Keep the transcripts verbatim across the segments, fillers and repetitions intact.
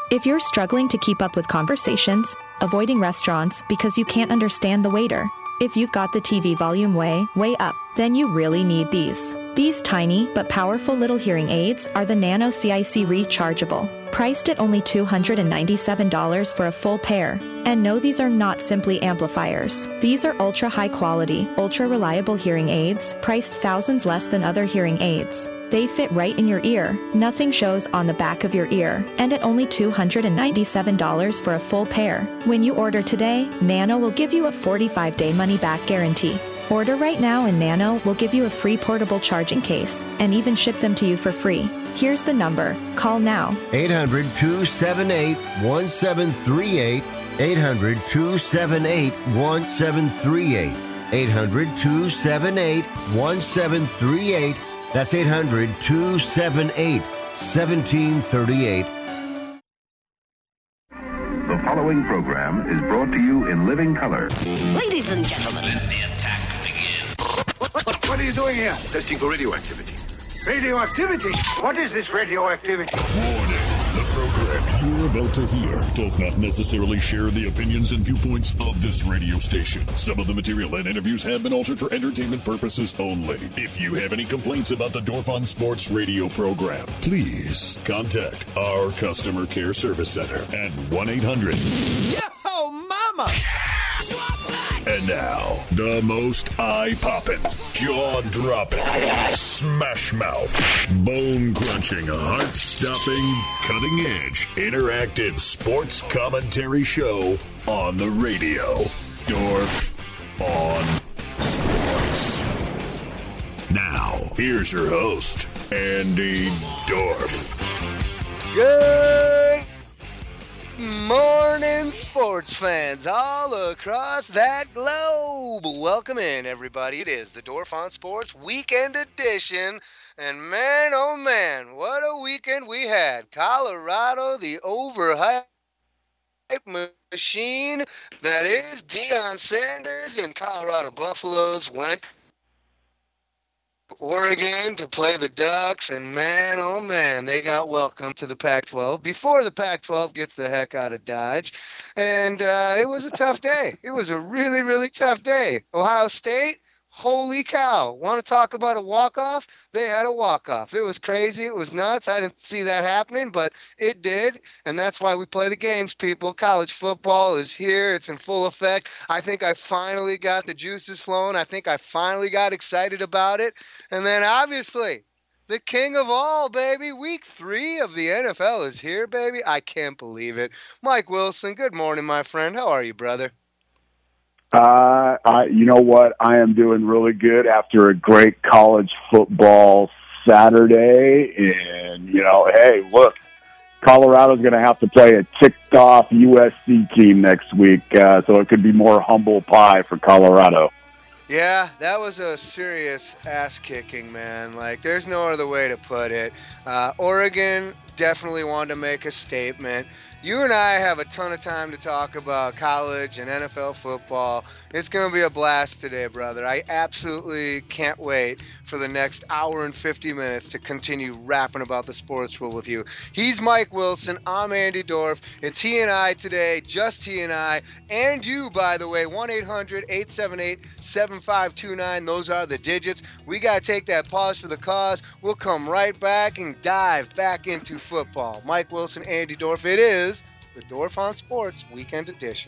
If you're struggling to keep up with conversations, avoiding restaurants because you can't understand the waiter, if you've got the T V volume way, way up, then you really need these. These tiny but powerful little hearing aids are the Nano C I C Rechargeable, priced at only two hundred ninety-seven dollars for a full pair. And no, these are not simply amplifiers. These are ultra high quality, ultra reliable hearing aids, priced thousands less than other hearing aids. They fit right in your ear, nothing shows on the back of your ear, and at only two hundred ninety-seven dollars for a full pair. When you order today, Nano will give you a forty-five day money-back guarantee. Order right now and Nano will give you a free portable charging case and even ship them to you for free. Here's the number. Call now. eight hundred, two seven eight, one seven three eight. eight hundred, two seven eight, one seven three eight. eight hundred, two seven eight, one seven three eight. That's eight hundred, two seven eight, one seven three eight. The following program is brought to you in living color. Ladies and gentlemen, let the attack begin. What, what, what are you doing here? Testing for radioactivity. Radioactivity? What is this radioactivity? Warning. The program you're about to hear does not necessarily share the opinions and viewpoints of this radio station. Some of the material and interviews have been altered for entertainment purposes only. If you have any complaints about the Dorf on Sports radio program, please contact our customer care service center at one eight hundred. Yo, mama! And now, the most eye-popping, jaw-dropping, smash-mouth, bone-crunching, heart-stopping, cutting-edge, interactive sports commentary show on the radio. Dorf on Sports. Now, here's your host, Andy Dorf. Good morning, sports fans all across that globe. Welcome in, everybody. It is the Dorf on Sports Weekend Edition. And man, oh man, what a weekend we had. Colorado, the overhyped machine that is Deion Sanders and Colorado Buffaloes went Oregon to play the Ducks, and man, oh man, they got welcomed to the Pac twelve before the Pac twelve gets the heck out of Dodge, and uh, it was a tough day. It was a really, really tough day. Ohio State, holy cow. Want to talk about a walk-off? They had a walk-off. It was crazy. It was nuts. I didn't see that happening, but it did, and that's why we play the games, people. College football is here. It's in full effect. I think I finally got the juices flowing. I think I finally got excited about it. And then, obviously, the king of all, baby. Week three of the N F L is here, baby. I can't believe it. Mike Wilson, good morning, my friend. How are you, brother? Uh, I, you know what? I am doing really good after a great college football Saturday. And, you know, hey, look, Colorado's going to have to play a ticked-off U S C team next week, uh, so it could be more humble pie for Colorado. Yeah, that was a serious ass-kicking, man. Like, there's no other way to put it. Uh, Oregon definitely wanted to make a statement. You and I have a ton of time to talk about college and N F L football. It's going to be a blast today, brother. I absolutely can't wait for the next hour and fifty minutes to continue rapping about the sports world with you. He's Mike Wilson. I'm Andy Dorf. It's he and I today, just he and I, and you, by the way, one eight hundred, eight seven eight, seven five two nine. Those are the digits. We got to take that pause for the cause. We'll come right back and dive back into football. Mike Wilson, Andy Dorf. It is the Dorf on Sports Weekend Edition.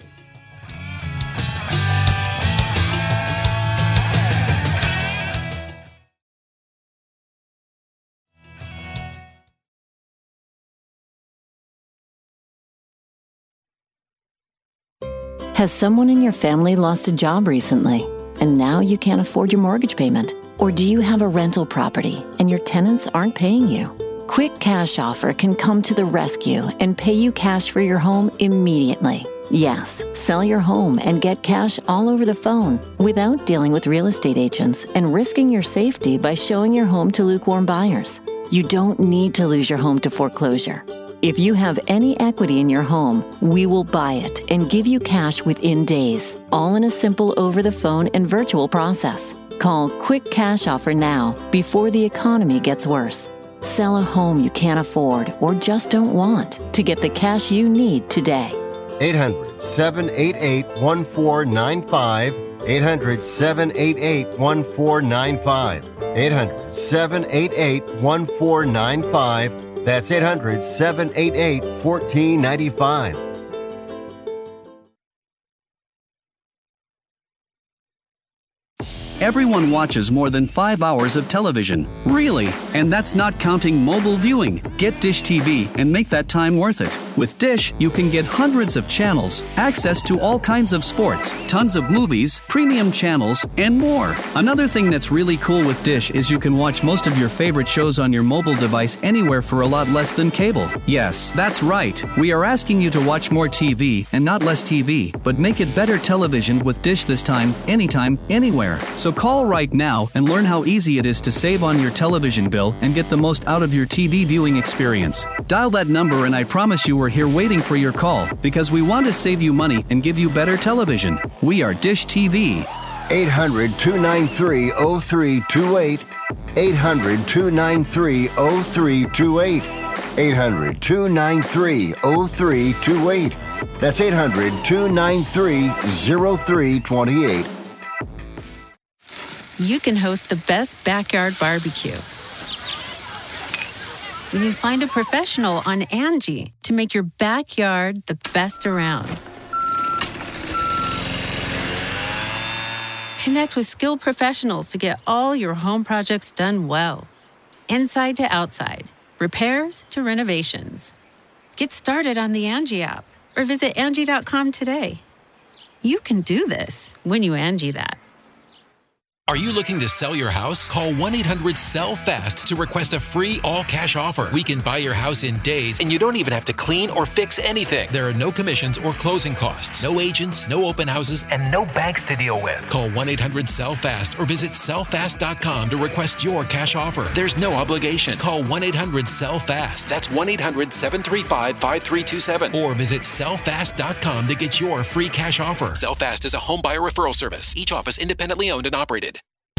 Has someone in your family lost a job recently, and now you can't afford your mortgage payment? Or do you have a rental property and your tenants aren't paying you? Quick Cash Offer can come to the rescue and pay you cash for your home immediately. Yes, sell your home and get cash all over the phone without dealing with real estate agents and risking your safety by showing your home to lukewarm buyers. You don't need to lose your home to foreclosure. If you have any equity in your home, we will buy it and give you cash within days, all in a simple over-the-phone and virtual process. Call Quick Cash Offer now before the economy gets worse. Sell a home you can't afford or just don't want to get the cash you need today. eight hundred, seven eight eight, one four nine five. eight hundred, seven eight eight, one four nine five. eight hundred, seven eight eight, one four nine five. That's eight hundred, seven eight eight, one four nine five. Everyone watches more than five hours of television. Really? And that's not counting mobile viewing. Get Dish T V and make that time worth it. With Dish, you can get hundreds of channels, access to all kinds of sports, tons of movies, premium channels, and more. Another thing that's really cool with Dish is you can watch most of your favorite shows on your mobile device anywhere for a lot less than cable. Yes, that's right. We are asking you to watch more T V and not less T V, but make it better television with Dish this time, anytime, anywhere. So call right now and learn how easy it is to save on your television bill and get the most out of your T V viewing experience. Dial that number and I promise you we're here waiting for your call because we want to save you money and give you better television. We are Dish T V. eight hundred, two nine three, oh three two eight. eight hundred, two nine three, oh three two eight. eight hundred, two nine three, oh three two eight. That's eight hundred, two nine three, oh three two eight. You can host the best backyard barbecue when you find a professional on Angie to make your backyard the best around. Connect with skilled professionals to get all your home projects done well. Inside to outside, repairs to renovations. Get started on the Angie app or visit Angie dot com today. You can do this when you Angie that. Are you looking to sell your house? Call one eight hundred sell fast to request a free all-cash offer. We can buy your house in days, and you don't even have to clean or fix anything. There are no commissions or closing costs, no agents, no open houses, and no banks to deal with. Call one eight hundred sell fast or visit sell fast dot com to request your cash offer. There's no obligation. Call one eight hundred sell fast. That's one eight hundred seven three five, five three two seven. Or visit sell fast dot com to get your free cash offer. SellFast is a home buyer referral service. Each office independently owned and operated.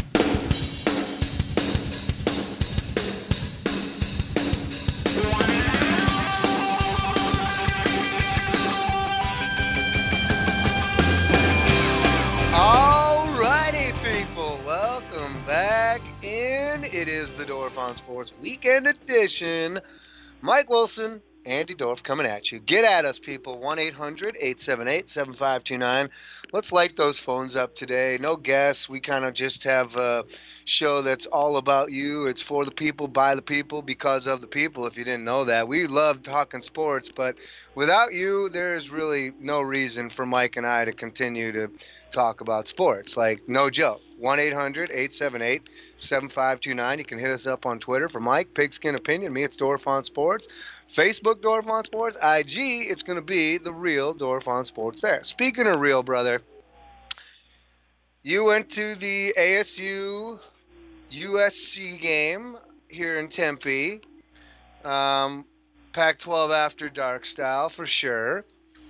Alrighty, people, welcome back in. It is the Dorf on Sports Weekend Edition. Mike Wilson, Andy Dorf coming at you. Get at us, people. one eight hundred, eight seven eight, seven five two nine. Let's light those phones up today. No guests. We kind of just have a show that's all about you. It's for the people, by the people, because of the people, if you didn't know that. We love talking sports, but without you, there's really no reason for Mike and I to continue to talk about sports. Like, no joke. one eight hundred, eight seven eight, seven five two nine. You can hit us up on Twitter for Mike, Pigskin Opinion. Me, it's Dorf on Sports. Facebook, Dorf on Sports. I G, it's going to be the real Dorf on Sports there. Speaking of real, brother, you went to the A S U U S C game here in Tempe. Um, Pac twelve after dark style for sure.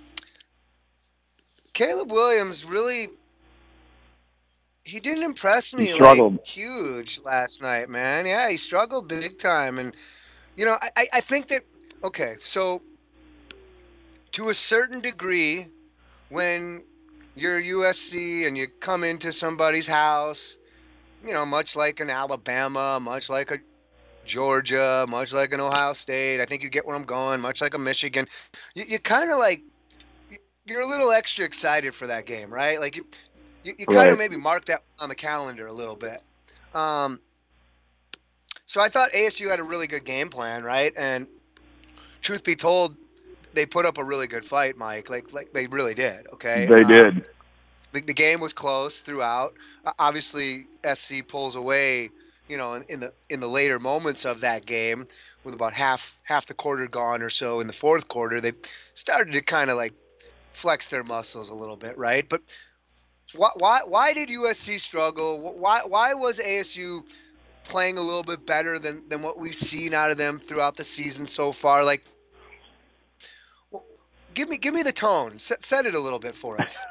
Caleb Williams really, he didn't impress me like huge last night, man. Yeah, he struggled big time. And, you know, I, I think that, okay, so to a certain degree, when you're U S C and you come into somebody's house, you know, much like an Alabama, much like a Georgia, much like an Ohio State, I think you get where I'm going, much like a Michigan, you, you kind of like, you're a little extra excited for that game, right? Like you, you, you kind of right. maybe mark that on the calendar a little bit. Um, so I thought A S U had a really good game plan, right? And truth be told, they put up a really good fight, Mike. Like, like they really did. Okay, they um, did. The, the game was close throughout. Uh, obviously, S C pulls away, you know, in, in the in the later moments of that game, with about half half the quarter gone or so in the fourth quarter, they started to kind of like flex their muscles a little bit, right? But why why why did U S C struggle? Why why was A S U playing a little bit better than than what we've seen out of them throughout the season so far? Like, well, give me give me the tone. Set set it a little bit for us.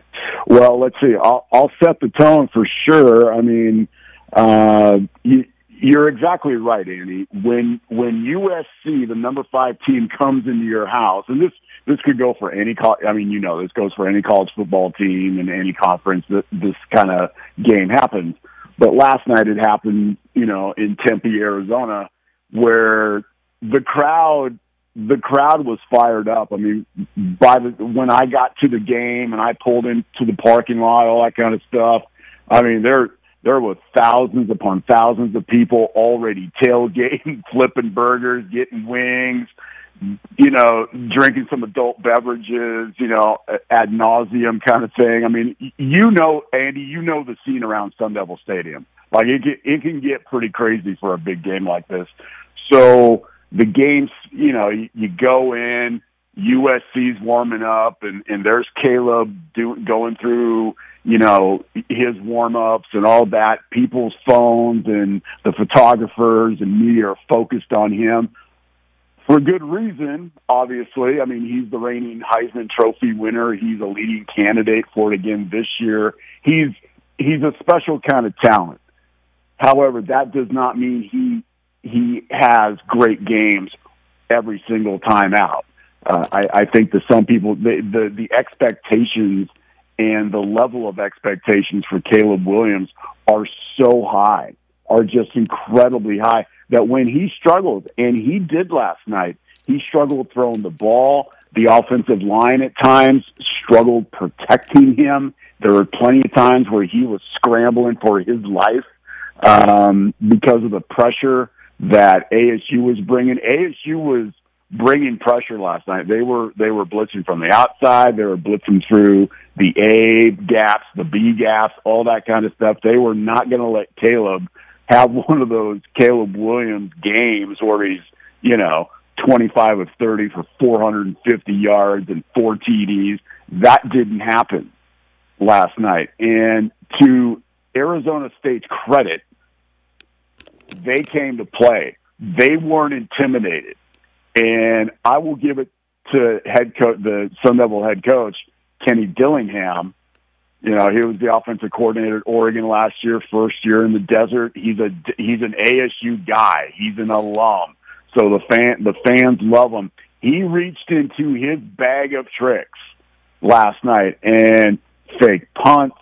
Well, let's see. I'll I'll set the tone for sure. I mean, uh, you You're exactly right, Andy. When when U S C, the number five team, comes into your house, and this this could go for any co- I mean, you know, this goes for any college football team and any conference that this kind of game happens. But last night it happened, you know, in Tempe, Arizona, where the crowd the crowd was fired up. I mean, by the when I got to the game and I pulled into the parking lot, all that kind of stuff. I mean, there there were thousands upon thousands of people already tailgating, flipping burgers, getting wings, you know, drinking some adult beverages, you know, ad nauseum kind of thing. I mean, you know, Andy, you know the scene around Sun Devil Stadium. Like, it can, it can get pretty crazy for a big game like this. So the games, you know, you, you go in, U S C's warming up, and, and there's Caleb do, going through, you know, his warm-ups and all that. People's phones and the photographers and media are focused on him for good reason, obviously. I mean, he's the reigning Heisman Trophy winner. He's a leading candidate for it again this year. He's he's a special kind of talent. However, that does not mean he he has great games every single time out. Uh, I, I think that some people, the, the the expectations and the level of expectations for Caleb Williams are so high, are just incredibly high, that when he struggled, and he did last night, he struggled throwing the ball. The offensive line at times struggled protecting him. There were plenty of times where he was scrambling for his life um, because of the pressure that A S U was bringing. A S U was bringing pressure last night. They were they were blitzing from the outside. They were blitzing through the A gaps, the B gaps, all that kind of stuff. They were not going to let Caleb have one of those Caleb Williams games where he's, you know, twenty-five of thirty for four hundred fifty yards and four T Ds. That didn't happen last night. And to Arizona State's credit, they came to play. They weren't intimidated. And I will give it to head coach, the Sun Devil head coach, Kenny Dillingham. You know, he was the offensive coordinator at Oregon last year, first year in the desert. He's a he's an A S U guy. He's an alum, so the fan the fans love him. He reached into his bag of tricks last night and fake punts,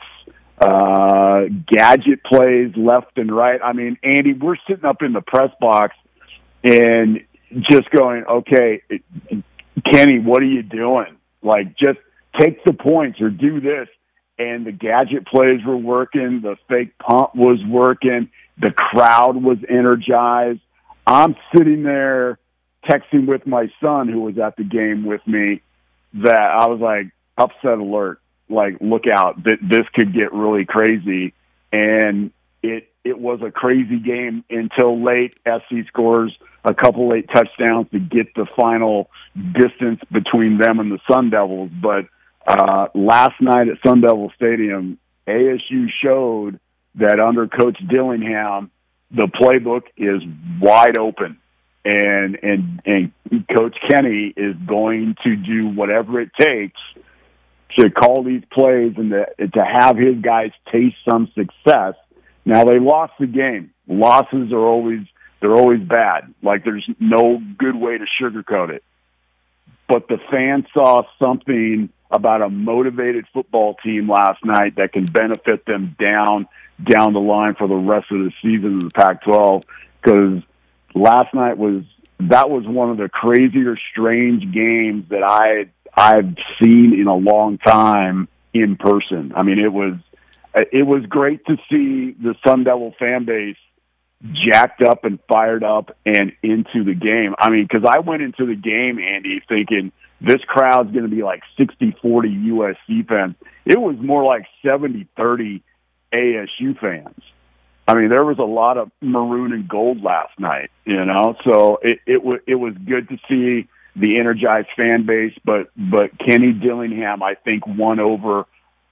uh, gadget plays left and right. I mean, Andy, we're sitting up in the press box and just going, okay, Kenny, what are you doing? Like, just take the points or do this. And the gadget plays were working. The fake punt was working. The crowd was energized. I'm sitting there texting with my son, who was at the game with me, that I was like, upset alert. Like, look out, that this could get really crazy. And it it was a crazy game until late. S C scores a couple late touchdowns to get the final distance between them and the Sun Devils. But uh, last night at Sun Devil Stadium, A S U showed that under Coach Dillingham, the playbook is wide open. And, and, and Coach Kenny is going to do whatever it takes to call these plays and to, to have his guys taste some success. Now, they lost the game. Losses are always, they're always bad. Like, there's no good way to sugarcoat it. But the fans saw something about a motivated football team last night that can benefit them down, down the line for the rest of the season of the Pac twelve. Because last night was, that was one of the crazier, strange games that I, I've seen in a long time in person. I mean, it was, It was great to see the Sun Devil fan base jacked up and fired up and into the game. I mean, because I went into the game, Andy, thinking this crowd's going to be like sixty forty U S C fans. It was more like seventy thirty A S U fans. I mean, there was a lot of maroon and gold last night, you know, so it, it, w- it was good to see the energized fan base, but, but Kenny Dillingham, I think, won over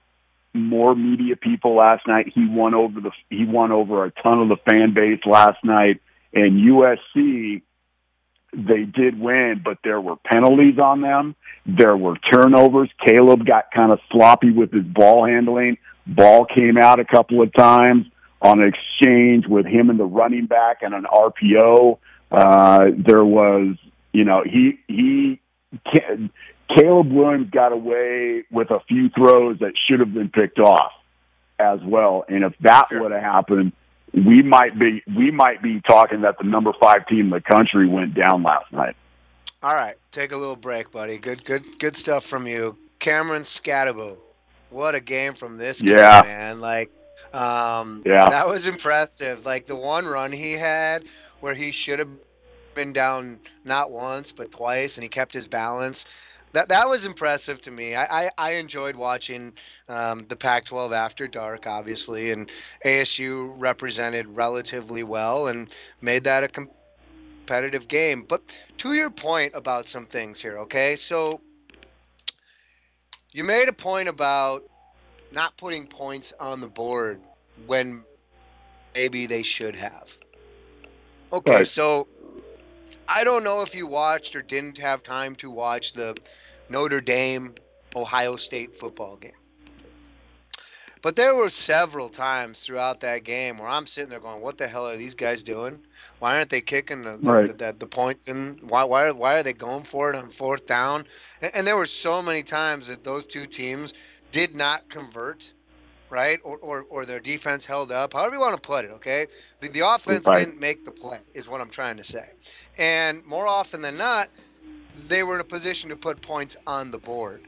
more media people last night. He won over the he won over a ton of the fan base last night. And U S C, they did win, but there were penalties on them. There were turnovers. Caleb got kind of sloppy with his ball handling. Ball came out a couple of times. on an exchange with him and the running back and an R P O. Uh, there was, you know, he he Caleb Williams got away with a few throws that should have been picked off as well. And if that sure. would have happened, we might be we might be talking that the number five team in the country went down last night. All right, take a little break, buddy. Good, good, good stuff from you, Cameron Skattebo. What a game from this guy, yeah. man! Like, um, yeah. that was impressive. Like the one run he had where he should have been down not once but twice, and he kept his balance. That that was impressive to me. I, I, I enjoyed watching um, the Pac twelve after dark, obviously, and A S U represented relatively well and made that a competitive game. But to your point about some things here, okay? So you made a point about not putting points on the board when maybe they should have. Okay, right. So I don't know if you watched or didn't have time to watch the Notre Dame Ohio State football game. But there were several times throughout that game where I'm sitting there going, what the hell are these guys doing? Why aren't they kicking the, the, right. the, the, the points in? Why, why, why are they going for it on fourth down? And, and there were so many times that those two teams did not convert, right? Or, or, or their defense held up, however you want to put it, okay? The, the offense right. didn't make the play is what I'm trying to say. And more often than not, they were in a position to put points on the board.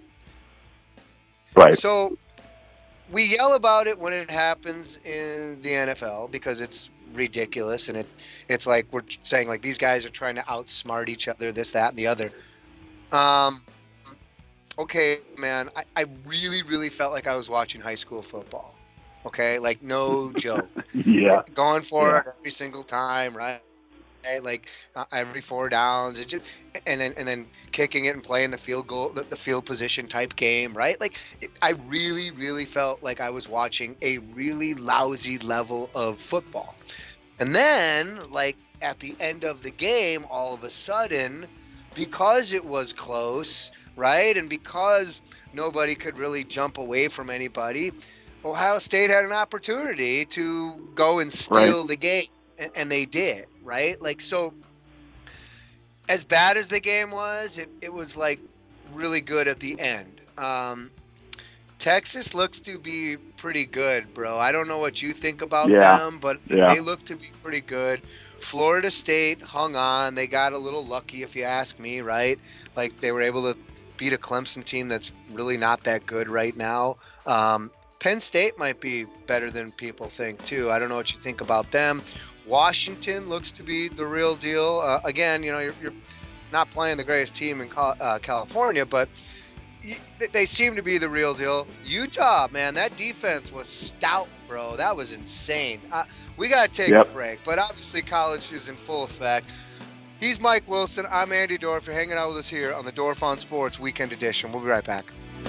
Right. So we yell about it when it happens in the N F L because it's ridiculous, and it it's like we're saying like these guys are trying to outsmart each other, this, that, and the other. Um, okay, man, I, I really, really felt like I was watching high school football. Okay, like no joke. yeah. Going for yeah. it every single time, right? Like uh, every four downs, it just, and then and then kicking it and playing the field goal, the, the field position type game, right? Like it, I really, really felt like I was watching a really lousy level of football. And then, like at the end of the game, all of a sudden, because it was close, right, and because nobody could really jump away from anybody, Ohio State had an opportunity to go and steal right. the game, and, and they did. Right? Like, so as bad as the game was, it, it was like really good at the end. Um, Texas looks to be pretty good, bro. I don't know what you think about yeah. them, but yeah. they look to be pretty good. Florida State hung on. They got a little lucky, if you ask me, right? Like, they were able to beat a Clemson team that's really not that good right now. Um, Penn State might be better than people think, too. I don't know what you think about them. Washington looks to be the real deal. Uh, again, you know, you're, you're not playing the greatest team in uh, California, but you, they seem to be the real deal. Utah, man, that defense was stout, bro. That was insane. Uh, we got to take yep. a break, but obviously college is in full effect. He's Mike Wilson. I'm Andy Dorff. You're hanging out with us here on the Dorff on Sports Weekend Edition. We'll be right back.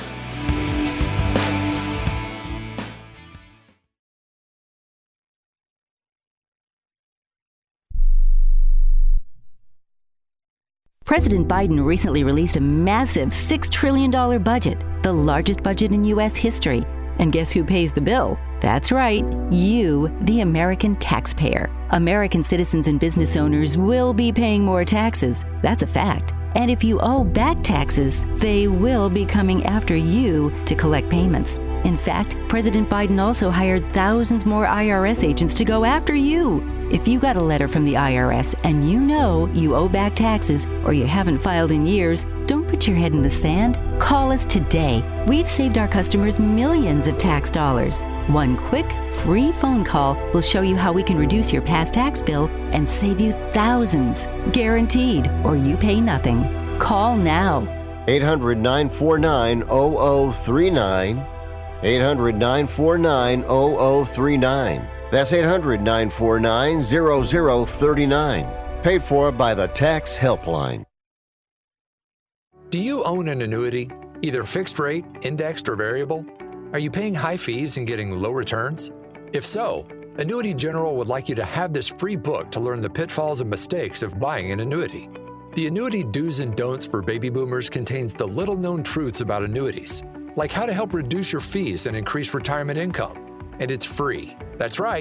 President Biden recently released a massive six trillion dollars budget, the largest budget in U S history. And guess who pays the bill? That's right, you, the American taxpayer. American citizens and business owners will be paying more taxes. That's a fact. And if you owe back taxes, they will be coming after you to collect payments. In fact, President Biden also hired thousands more I R S agents to go after you. If you got a letter from the I R S and you know you owe back taxes or you haven't filed in years, don't put your head in the sand. Call us today. We've saved our customers millions of tax dollars. One quick, free phone call will show you how we can reduce your past tax bill and save you thousands. Guaranteed, or you pay nothing. Call now. eight hundred, nine four nine, zero zero three nine. eight hundred, nine four nine, zero zero three nine. That's eight hundred, nine four nine, zero zero three nine. Paid for by the Tax Helpline. Do you own an annuity, either fixed rate, indexed, or variable? Are you paying high fees and getting low returns? If so, Annuity General would like you to have this free book to learn the pitfalls and mistakes of buying an annuity. The Annuity Do's and Don'ts for Baby Boomers contains the little-known truths about annuities, like how to help reduce your fees and increase retirement income. And it's free. That's right,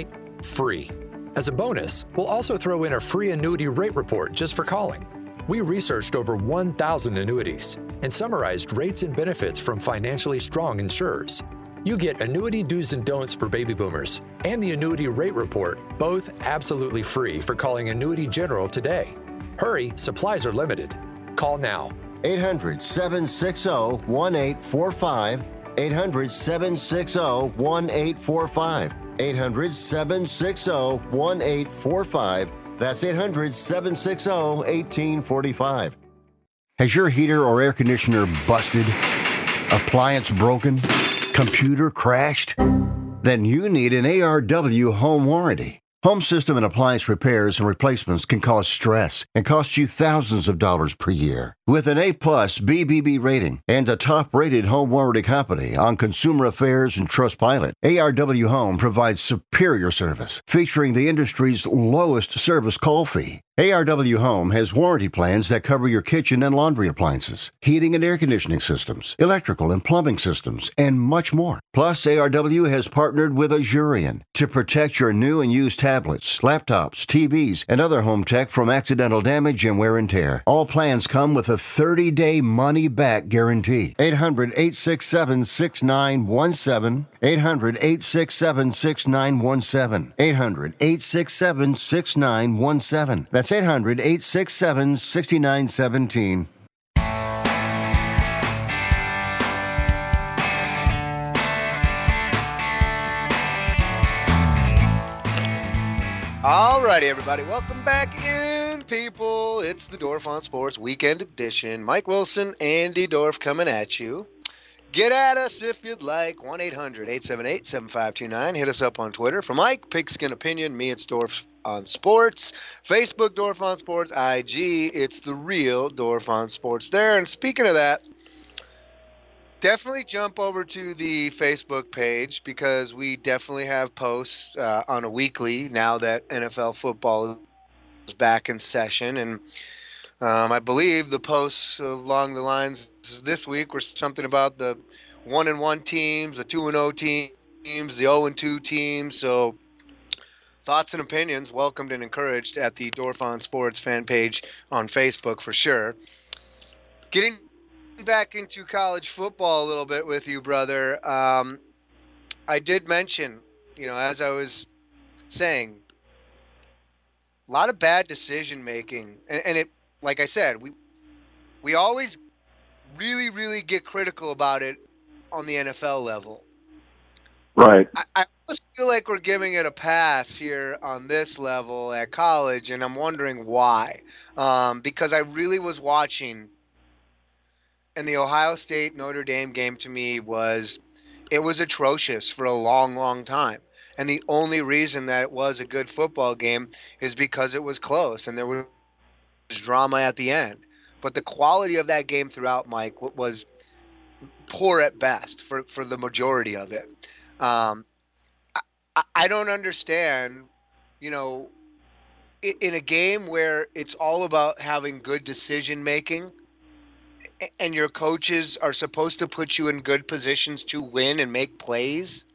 free. As a bonus, we'll also throw in a free annuity rate report just for calling. We researched over one thousand annuities and summarized rates and benefits from financially strong insurers. You get annuity do's and don'ts for baby boomers and the annuity rate report, both absolutely free for calling Annuity General today. Hurry, supplies are limited. Call now. eight hundred, seven six zero, one eight four five. eight hundred, seven six zero, one eight four five. eight hundred, seven six zero, one eight four five. That's eight hundred, seven six zero, one eight four five. Has your heater or air conditioner busted? Appliance broken? Computer crashed? Then you need an A R W home warranty. Home system and appliance repairs and replacements can cause stress and cost you thousands of dollars per year. With an A-plus B B B rating and a top-rated home warranty company on Consumer Affairs and Trustpilot, A R W Home provides superior service, featuring the industry's lowest service call fee. A R W Home has warranty plans that cover your kitchen and laundry appliances, heating and air conditioning systems, electrical and plumbing systems, and much more. Plus, A R W has partnered with Azurion to protect your new and used tablets, laptops, T Vs, and other home tech from accidental damage and wear and tear. All plans come with a thirty-day money-back guarantee. eight hundred, eight six seven, six nine one seven. eight hundred, eight six seven, six nine one seven. eight hundred, eight six seven, six nine one seven. That's eight hundred, eight six seven, six nine one seven. Alrighty, everybody. Welcome back in, people. It's the Dorf on Sports Weekend Edition. Mike Wilson, Andy Dorf coming at you. Get at us if you'd like. one eight hundred, eight seven eight, seven five two nine. Hit us up on Twitter. For Mike, Pigskin Opinion. Me, it's Dorf on Sports. Facebook, Dorf on Sports. I G, it's the real Dorf on Sports there. And speaking of that, definitely jump over to the Facebook page because we definitely have posts uh, on a weekly now that N F L football is back in session. And um, I believe the posts along the lines this week were something about the one and one teams, the two and oh teams, the oh and two teams. So thoughts and opinions welcomed and encouraged at the Dorf on Sports fan page on Facebook for sure. Getting back into college football a little bit with you, brother. Um, I did mention, you know, as I was saying, a lot of bad decision making, and, and it, like I said, we we always really, really get critical about it on the N F L level. Right. I, I almost feel like we're giving it a pass here on this level at college, and I'm wondering why. Um, because I really was watching. And the Ohio State Notre Dame game to me was, it was atrocious for a long, long time. And the only reason that it was a good football game is because it was close and there was drama at the end. But the quality of that game throughout, Mike, was poor at best for, for the majority of it. Um, I, I don't understand, you know, in, in a game where it's all about having good decision making, and your coaches are supposed to put you in good positions to win and make plays.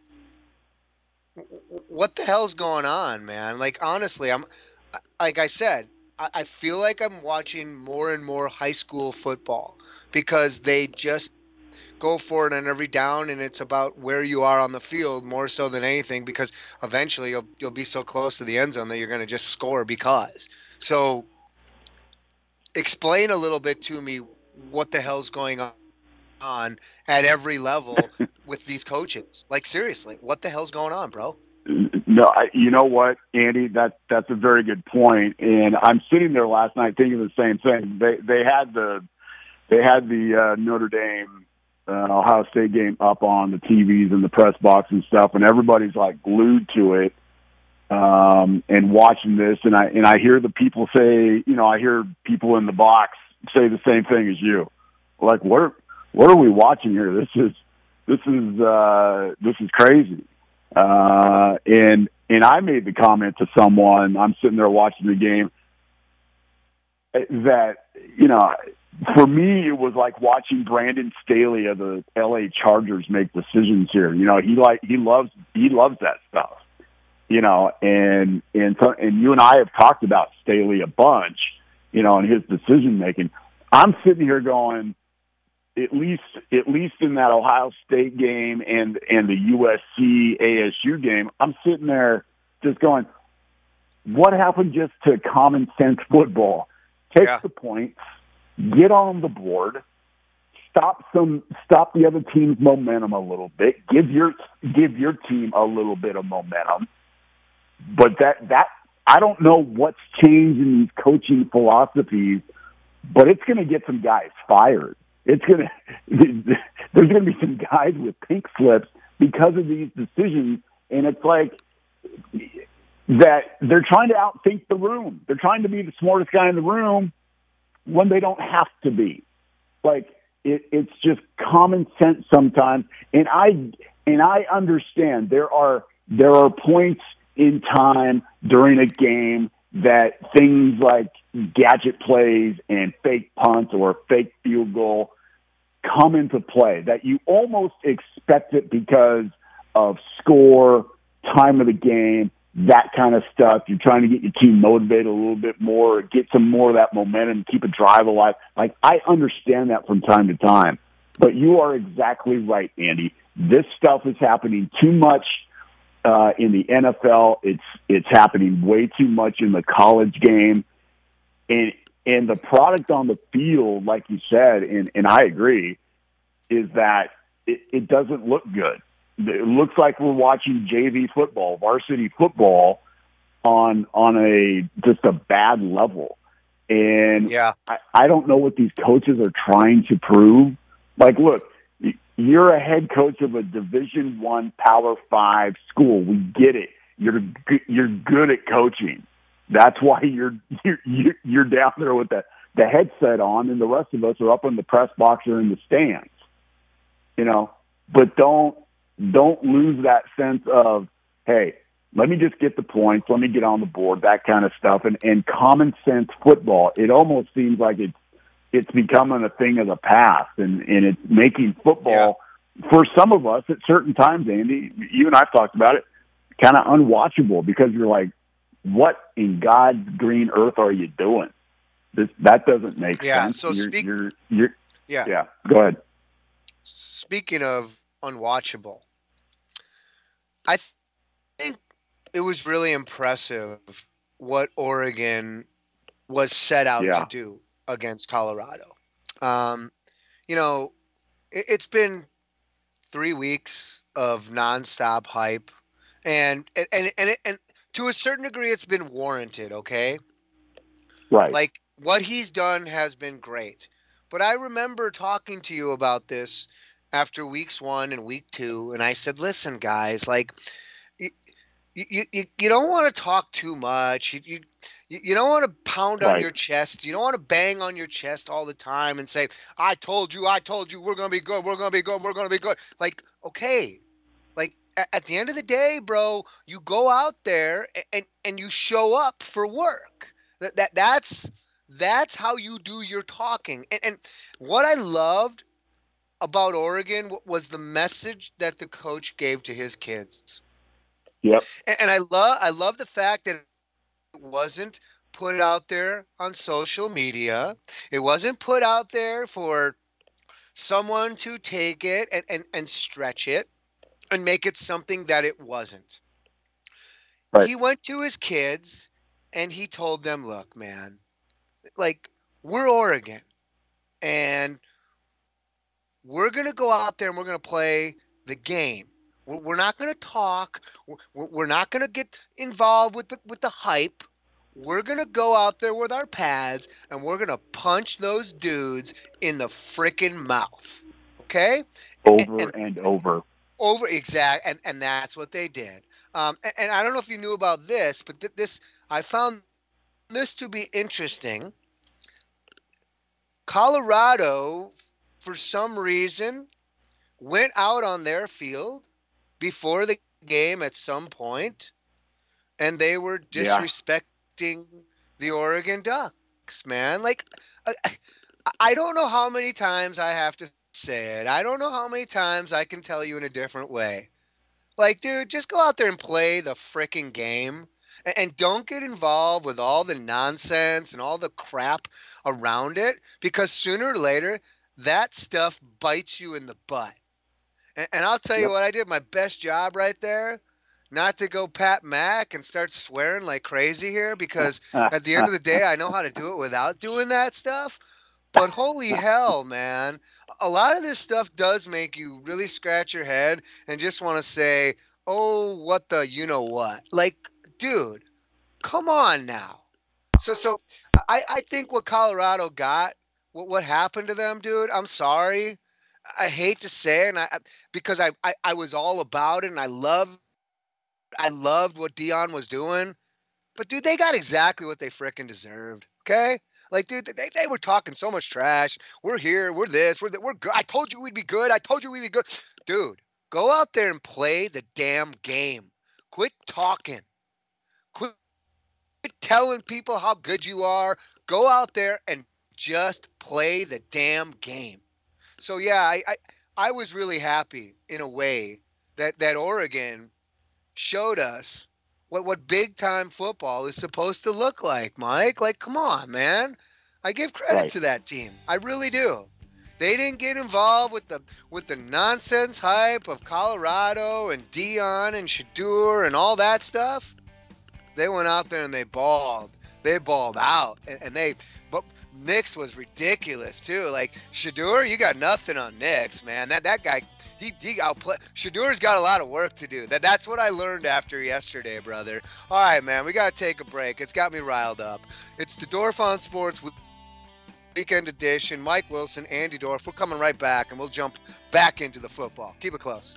What the hell's going on, man? Like, honestly, I'm, like I said, I, I feel like I'm watching more and more high school football because they just go for it on every down, and it's about where you are on the field more so than anything, because eventually you'll you'll be so close to the end zone that you're going to just score because. So, explain a little bit to me what the hell's going on at every level with these coaches. Like, seriously, what the hell's going on, bro? No, I, you know what, Andy, that that's a very good point. And I'm sitting there last night thinking the same thing. They they had the they had the uh, Notre Dame uh, Ohio State game up on the T Vs and the press box and stuff, and everybody's like glued to it um, and watching this. And I and I hear the people say, you know, I hear people in the box say the same thing as you. Like, what are, what are we watching here? This is this is uh, this is crazy. Uh, and and I made the comment to someone. I'm sitting there watching the game. That, you know, for me it was like watching Brandon Staley of the L A Chargers make decisions here. You know, he like he loves he loves that stuff. you know, and and so, and you and I have talked about Staley a bunch, you know, and his decision making. I'm sitting here going, at least at least in that Ohio State game and and the U S C A S U game, I'm sitting there just going, what happened just to common sense football? Take yeah. the points, get on the board, stop some stop the other team's momentum a little bit, give your give your team a little bit of momentum. But that that I don't know what's changed in these coaching philosophies, but it's going to get some guys fired. It's going to there's going to be some guys with pink slips because of these decisions, and it's like that they're trying to outthink the room. They're trying to be the smartest guy in the room when they don't have to be. Like it, it's just common sense sometimes, and I and I understand there are there are points in time during a game that things like gadget plays and fake punts or fake field goal come into play, that you almost expect it because of score, time of the game, that kind of stuff. You're trying to get your team motivated a little bit more, get some more of that momentum, keep a drive alive. Like, I understand that from time to time. But you are exactly right, Andy. This stuff is happening too much uh, in the N F L. It's it's happening way too much in the college game. And and the product on the field, like you said, and, and I agree, is that it, it doesn't look good. It looks like we're watching J V football, varsity football, on on a just a bad level. And yeah. I, I don't know what these coaches are trying to prove. Like, look, you're a head coach of a Division One Power Five school. We get it. You're you're good at coaching. That's why you're you're you're down there with the the headset on, and the rest of us are up in the press box or in the stands. You know, but don't don't lose that sense of, hey, let me just get the points, let me get on the board, that kind of stuff. And and common sense football, it almost seems like it's it's becoming a thing of the past, and, and it's making football, yeah. for some of us at certain times, Andy, you and I've talked about it, kind of unwatchable, because you're like, what in God's green earth are you doing? This That doesn't make yeah, sense. So you're, speak, you're, you're, yeah. yeah, go ahead. Speaking of unwatchable, I th- think it was really impressive what Oregon was set out yeah. to do against Colorado. Um, you know, it, it's been three weeks of nonstop hype, and and and and, it, and to a certain degree, it's been warranted. Okay, right? Like, what he's done has been great, but I remember talking to you about this after weeks one and week two, and I said, "Listen, guys, like." You, you, you, you don't want to talk too much. You, you you don't want to pound right. on your chest. You don't want to bang on your chest all the time and say, I told you, I told you, we're going to be good. We're going to be good. We're going to be good. Like, okay. Like, at, at the end of the day, bro, you go out there and, and, and you show up for work. That, that That's that's how you do your talking. And, and what I loved about Oregon was the message that the coach gave to his kids. Yep. And, and I love I love the fact that it wasn't put out there on social media. It wasn't put out there for someone to take it and, and, and stretch it and make it something that it wasn't. Right. He went to his kids and he told them, look, man, like, we're Oregon, and we're going to go out there and we're going to play the game. We're not going to talk. We're not going to get involved with the, with the hype. We're going to go out there with our pads, and we're going to punch those dudes in the freaking mouth. Okay? Over and, and, and over. Over, exact, and, and that's what they did. Um, and, and I don't know if you knew about this, but th- this I found this to be interesting. Colorado, for some reason, went out on their field before the game at some point, and they were disrespecting yeah. the Oregon Ducks, man. Like, I, I don't know how many times I have to say it. I don't know how many times I can tell you in a different way. Like, dude, just go out there and play the frickin' game. And don't get involved with all the nonsense and all the crap around it, because sooner or later, that stuff bites you in the butt. And, and I'll tell you Yep. what, I did my best job right there, not to go Pat Mac and start swearing like crazy here, because at the end of the day, I know how to do it without doing that stuff. But holy hell, man, a lot of this stuff does make you really scratch your head and just want to say, oh, what the you-know-what. Like, dude, come on now. So, so I, I think what Colorado got, what, what happened to them, dude, I'm sorry. I hate to say it, and I, because I, I, I was all about it, and I loved, I loved what Dion was doing. But, dude, they got exactly what they frickin' deserved, okay? Like, dude, they, they were talking so much trash. We're here. We're this. We're th- we're good. I told you we'd be good. I told you we'd be good. Dude, go out there and play the damn game. Quit talking. Quit telling people how good you are. Go out there and just play the damn game. So, yeah, I, I, I was really happy in a way that, that Oregon showed us what, what big-time football is supposed to look like, Mike. Like, come on, man. I give credit Right. to that team. I really do. They didn't get involved with the with the nonsense hype of Colorado and Dion and Shedeur and all that stuff. They went out there and they balled. They balled out. And, and they but Nix was ridiculous too. Like, Shedeur, you got nothing on Nix, man. That that guy he he outplay Shadeur's got a lot of work to do. That that's what I learned after yesterday, brother. All right, man, we gotta take a break. It's got me riled up. It's the Dorf on Sports Weekend Edition. Mike Wilson, Andy Dorf. We're coming right back, and we'll jump back into the football. Keep it close.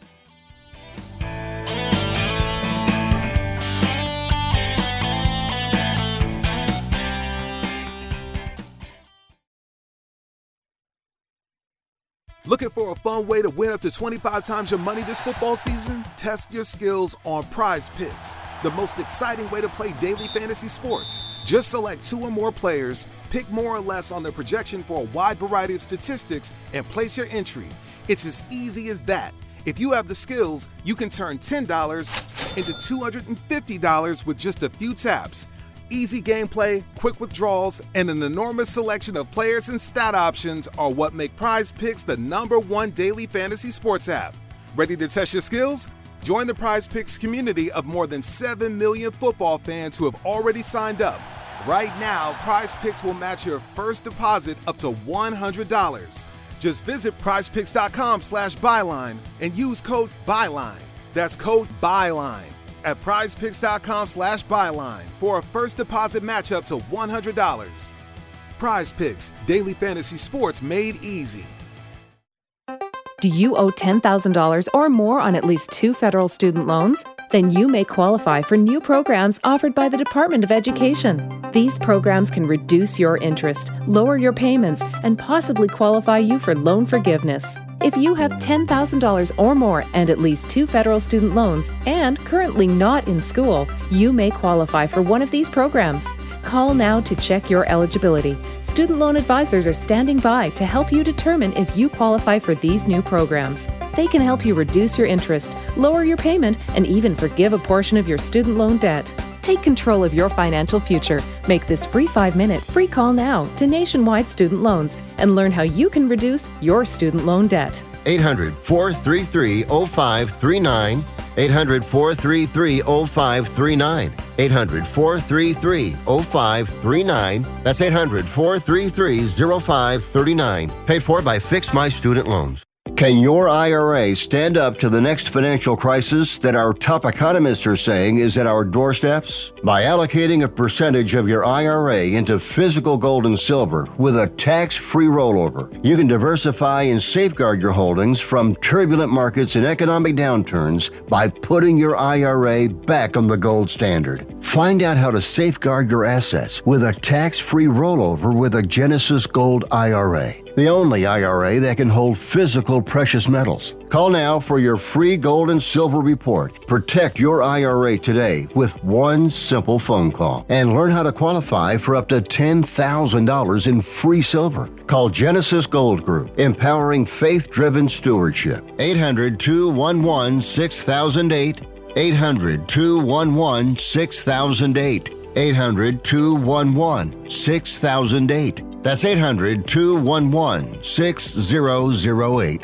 Looking for a fun way to win up to twenty-five times your money this football season? Test your skills on Prize Picks, the most exciting way to play daily fantasy sports. Just select two or more players, pick more or less on their projection for a wide variety of statistics, and place your entry. It's as easy as that. If you have the skills, you can turn ten dollars into two hundred fifty dollars with just a few taps. Easy gameplay, quick withdrawals, and an enormous selection of players and stat options are what make Prize Picks the number one daily fantasy sports app. Ready to test your skills? Join the Prize Picks community of more than seven million football fans who have already signed up. Right now, Prize Picks will match your first deposit up to one hundred dollars. Just visit prizepicks.com slash byline and use code BYLINE. That's code BYLINE at prizepicks.com slash byline for a first deposit match up to one hundred dollars. Prize Picks, daily fantasy sports made easy. Do you owe ten thousand dollars or more on at least two federal student loans? Then you may qualify for new programs offered by the Department of Education. These programs can reduce your interest, lower your payments, and possibly qualify you for loan forgiveness. If you have ten thousand dollars or more and at least two federal student loans and currently not in school, you may qualify for one of these programs. Call now to check your eligibility. Student loan advisors are standing by to help you determine if you qualify for these new programs. They can help you reduce your interest, lower your payment, and even forgive a portion of your student loan debt. Take control of your financial future. Make this free five-minute free call now to Nationwide Student Loans and learn how you can reduce your student loan debt. eight hundred, four three three, oh five three nine. eight hundred, four three three, oh five three nine. eight hundred, four three three, oh five three nine. That's eight hundred, four three three, oh five three nine. Paid for by Fix My Student Loans. Can your I R A stand up to the next financial crisis that our top economists are saying is at our doorsteps? By allocating a percentage of your I R A into physical gold and silver with a tax-free rollover, you can diversify and safeguard your holdings from turbulent markets and economic downturns by putting your I R A back on the gold standard. Find out how to safeguard your assets with a tax-free rollover with a Genesis Gold I R A, the only I R A that can hold physical precious metals. Call now for your free gold and silver report. Protect your I R A today with one simple phone call and learn how to qualify for up to ten thousand dollars in free silver. Call Genesis Gold Group, empowering faith-driven stewardship. eight hundred, two one one, six thousand eight. eight hundred, two one one, six thousand eight. eight hundred, two one one, six thousand eight. That's eight hundred, two one one, six thousand eight.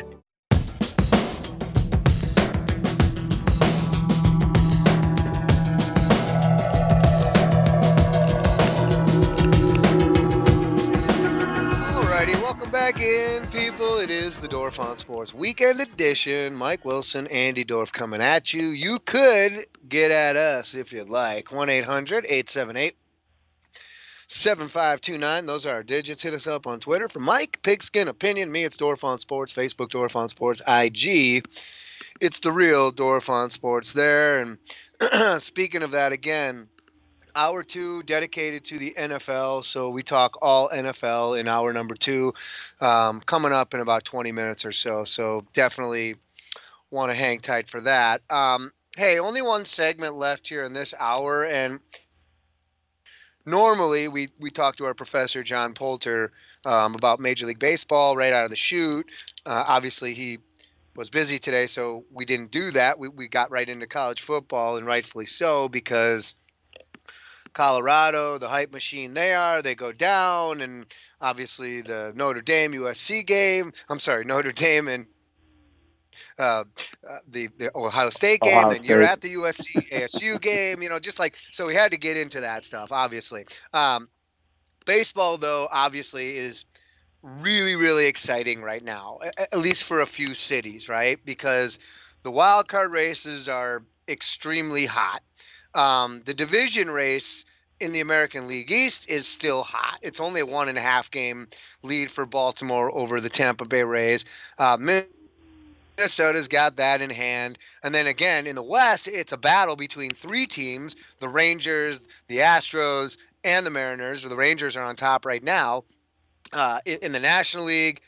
Back in, people. It is the Dorf on Sports Weekend Edition. Mike Wilson, Andy Dorf coming at you. You could get at us if you'd like. one eight hundred, eight seven eight, seven five two nine. Those are our digits. Hit us up on Twitter. For Mike, Pigskin Opinion, me, it's Dorf on Sports. Facebook, Dorf on Sports. I G, it's the real Dorf on Sports there. And speaking of that, again, hour two dedicated to the N F L, so we talk all N F L in hour number two, um, coming up in about twenty minutes or so. So definitely want to hang tight for that. Um, hey, only one segment left here in this hour, and normally we we talk to our professor John Poulter um, about Major League Baseball right out of the chute. Uh, obviously, he was busy today, so we didn't do that. We we got right into college football, and rightfully so, because Colorado, the hype machine they are, they go down, and obviously the Notre Dame U S C game, I'm sorry, Notre Dame and uh, uh, the, the Ohio State game, Ohio and State. You're at the U S C A S U game, you know, just like, so we had to get into that stuff, obviously. Um, baseball, though, obviously is really, really exciting right now, at least for a few cities, right? Because the wild card races are extremely hot. Um, the division race in the American League East is still hot. It's only a one and a half game lead for Baltimore over the Tampa Bay Rays. Uh, Minnesota's got that in hand. And then again, in the West, it's a battle between three teams, the Rangers, the Astros, and the Mariners. The Rangers are on top right now. Uh, in, in the National League,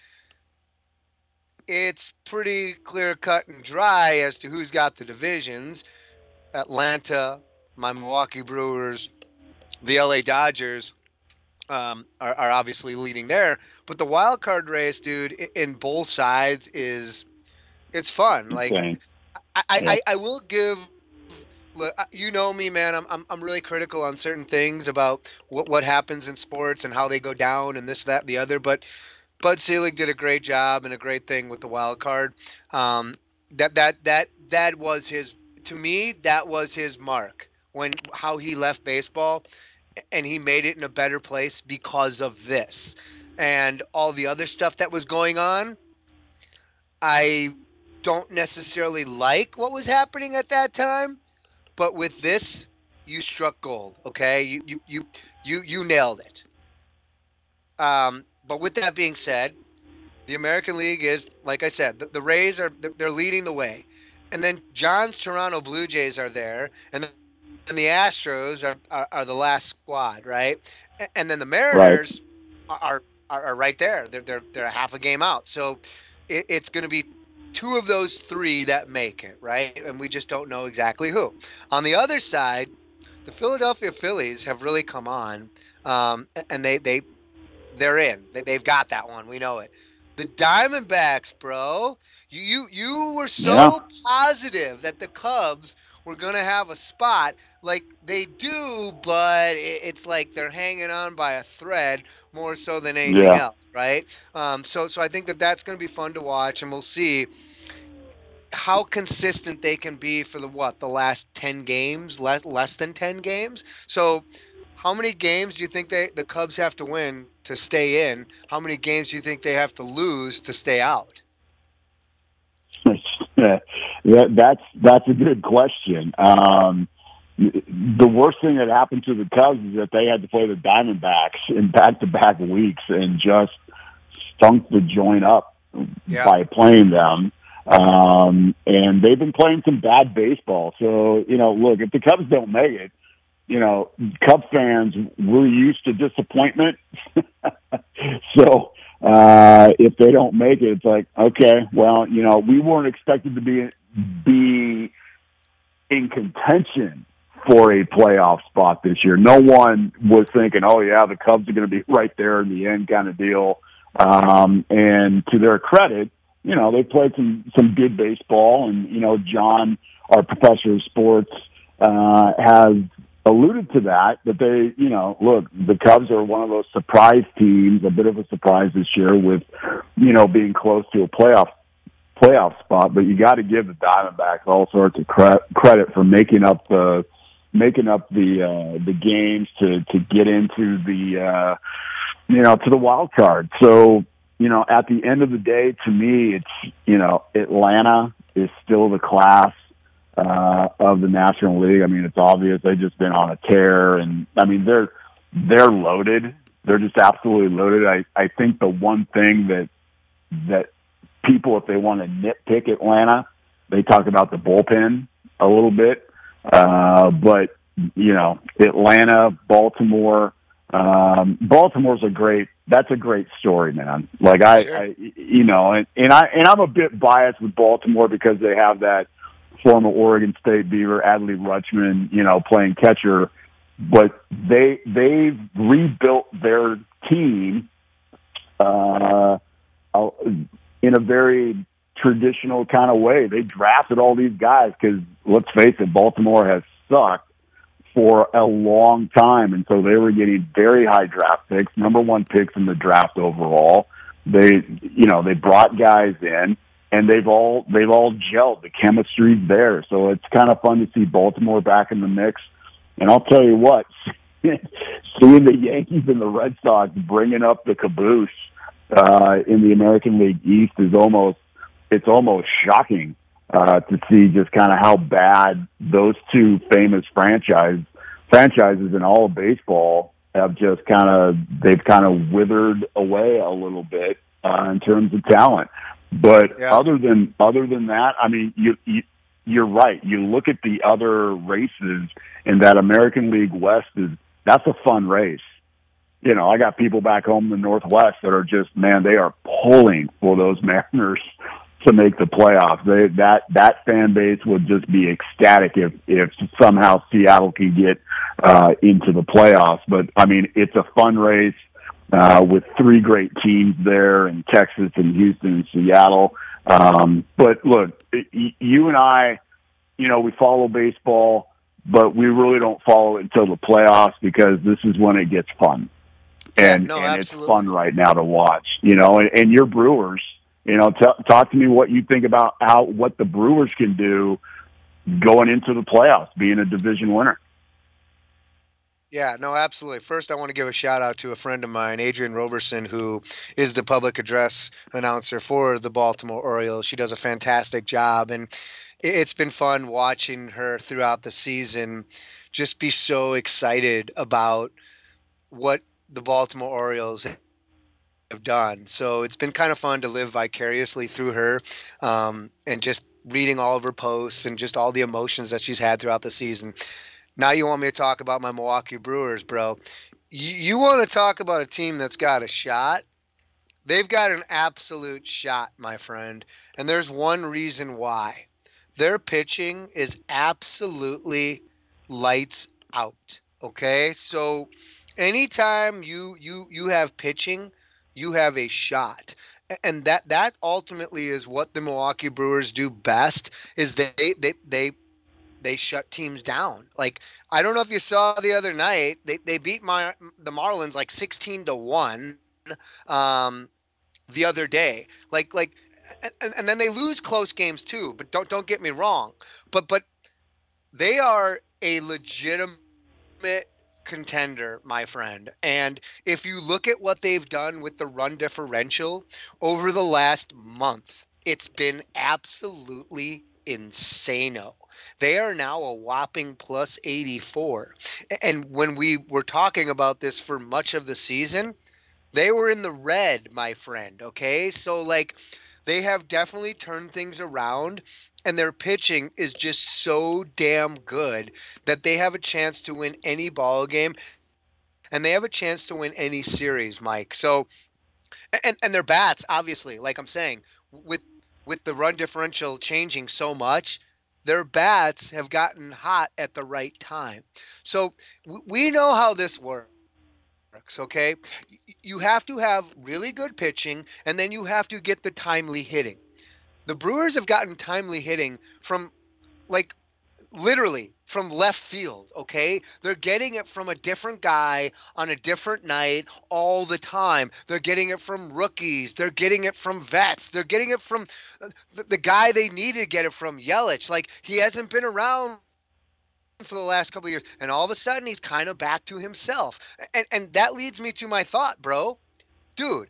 it's pretty clear cut and dry as to who's got the divisions. Atlanta, my Milwaukee Brewers, the L A Dodgers um, are, are obviously leading there. But the wild card race, dude, in both sides is it's fun. Like I, I, I, I will give. Look, you know me, man. I'm I'm I'm really critical on certain things about what what happens in sports and how they go down and this, that, and the other. But Bud Selig did a great job and a great thing with the wild card. Um, that that that that was his. To me, that was his mark when how he left baseball, and he made it in a better place because of this and all the other stuff that was going on. I don't necessarily like what was happening at that time, but with this, you struck gold. Okay, you you you you, you nailed it. Um, but with that being said, the American League is, like I said, the, the Rays are they're leading the way. And then John's Toronto Blue Jays are there, and then and the Astros are, are, are the last squad, right? And then the Mariners right. Are, are are right there. They're they're they're a half a game out. So it, it's going to be two of those three that make it, right? And we just don't know exactly who. On the other side, the Philadelphia Phillies have really come on, um, and they they they're in. They, they've got that one. We know it. The Diamondbacks, bro. You you you were so yeah. positive that the Cubs were going to have a spot. Like they do, but it's like they're hanging on by a thread more so than anything yeah. else, right? Um, so so I think that that's going to be fun to watch, and we'll see how consistent they can be for the what the last ten games, less less than ten games. So how many games do you think they the Cubs have to win to stay in? How many games do you think they have to lose to stay out? that, that's that's a good question. Um, the worst thing that happened to the Cubs is that they had to play the Diamondbacks in back-to-back weeks and just stunk the joint up yeah. by playing them. Um, and they've been playing some bad baseball. So, you know, look, if the Cubs don't make it, you know, Cub fans, we're used to disappointment. So uh, if they don't make it, it's like, okay, well, you know, we weren't expected to be be in contention for a playoff spot this year. No one was thinking, oh, yeah, the Cubs are going to be right there in the end kind of deal. Um, and to their credit, you know, they played some, some good baseball. And, you know, John, our professor of sports, uh, has alluded to that, that they, you know, look, the Cubs are one of those surprise teams, a bit of a surprise this year with, you know, being close to a playoff playoff spot. But you got to give the Diamondbacks all sorts of cre- credit for making up the making up the uh, the games to to get into the uh, you know to the wild card. So, you know, at the end of the day, to me, it's, you know, Atlanta is still the class uh, of the National League. I mean, it's obvious they've just been on a tear, and I mean they're they're loaded. They're just absolutely loaded. I, I think the one thing that that people, if they want to nitpick Atlanta, they talk about the bullpen a little bit. Uh, but you know, Atlanta, Baltimore, um, Baltimore's a great. That's a great story, man. Like I, Sure. I you know, and, and I and I'm a bit biased with Baltimore because they have that former Oregon State Beaver, Adley Rutschman, you know, playing catcher. But they they've rebuilt their team uh, in a very traditional kind of way. They drafted all these guys because, let's face it, Baltimore has sucked for a long time, and so they were getting very high draft picks, number one picks in the draft overall. They, you know, they brought guys in, and they've all they've all gelled. The chemistry's there, so it's kind of fun to see Baltimore back in the mix. And I'll tell you what, seeing the Yankees and the Red Sox bringing up the caboose uh, in the American League East is almost it's almost shocking uh, to see just kind of how bad those two famous franchise franchises in all of baseball have just kind of they've kind of withered away a little bit uh, in terms of talent. But Yeah. other than other than that, I mean, you, you you're right. You look at the other races, and that American League West is that's a fun race. You know, I got people back home in the Northwest that are just, man, they are pulling for those Mariners to make the playoffs. They, that that fan base would just be ecstatic if if somehow Seattle can get uh, into the playoffs. But I mean, it's a fun race uh, with three great teams there in Texas and Houston and Seattle. Um, but look, y- you and I, you know, we follow baseball, but we really don't follow it until the playoffs because this is when it gets fun. And, no, and it's absolutely. fun right now to watch, you know, and, and your Brewers, you know, t- talk to me what you think about how, what the Brewers can do going into the playoffs, being a division winner. Yeah, no, absolutely. First, I want to give a shout out to a friend of mine, Adrienne Roberson, who is the public address announcer for the Baltimore Orioles. She does a fantastic job, and it's been fun watching her throughout the season just be so excited about what the Baltimore Orioles have done. So it's been kind of fun to live vicariously through her, um, and just reading all of her posts and just all the emotions that she's had throughout the season. Now you want me to talk about my Milwaukee Brewers, bro. You, you want to talk about a team that's got a shot? They've got an absolute shot, my friend. And there's one reason why. Their pitching is absolutely lights out, okay? So anytime you you you have pitching, you have a shot. And that that ultimately is what the Milwaukee Brewers do best, is they they they they shut teams down. Like, I don't know if you saw the other night, they they beat my the Marlins like sixteen to one um the other day. Like like and, and then they lose close games too, but don't don't get me wrong. But but they are a legitimate contender, my friend. And if you look at what they've done with the run differential over the last month, it's been absolutely insano. They are now a whopping plus eighty-four. And when we were talking about this for much of the season, they were in the red, my friend. Okay. So like, they have definitely turned things around. and their pitching is just so damn good that they have a chance to win any ball game, and they have a chance to win any series, Mike. So, and and their bats, obviously, like I'm saying, with with the run differential changing so much, their bats have gotten hot at the right time. So we know how this works. Okay, you have to have really good pitching, and then you have to get the timely hitting. The Brewers have gotten timely hitting from, like, literally from left field. Okay, they're getting it from a different guy on a different night all the time. They're getting it from rookies. They're getting it from vets. They're getting it from the, the guy they needed to get it from, Yelich. Like, he hasn't been around for the last couple of years, and all of a sudden he's kind of back to himself. And and that leads me to my thought, bro. Dude,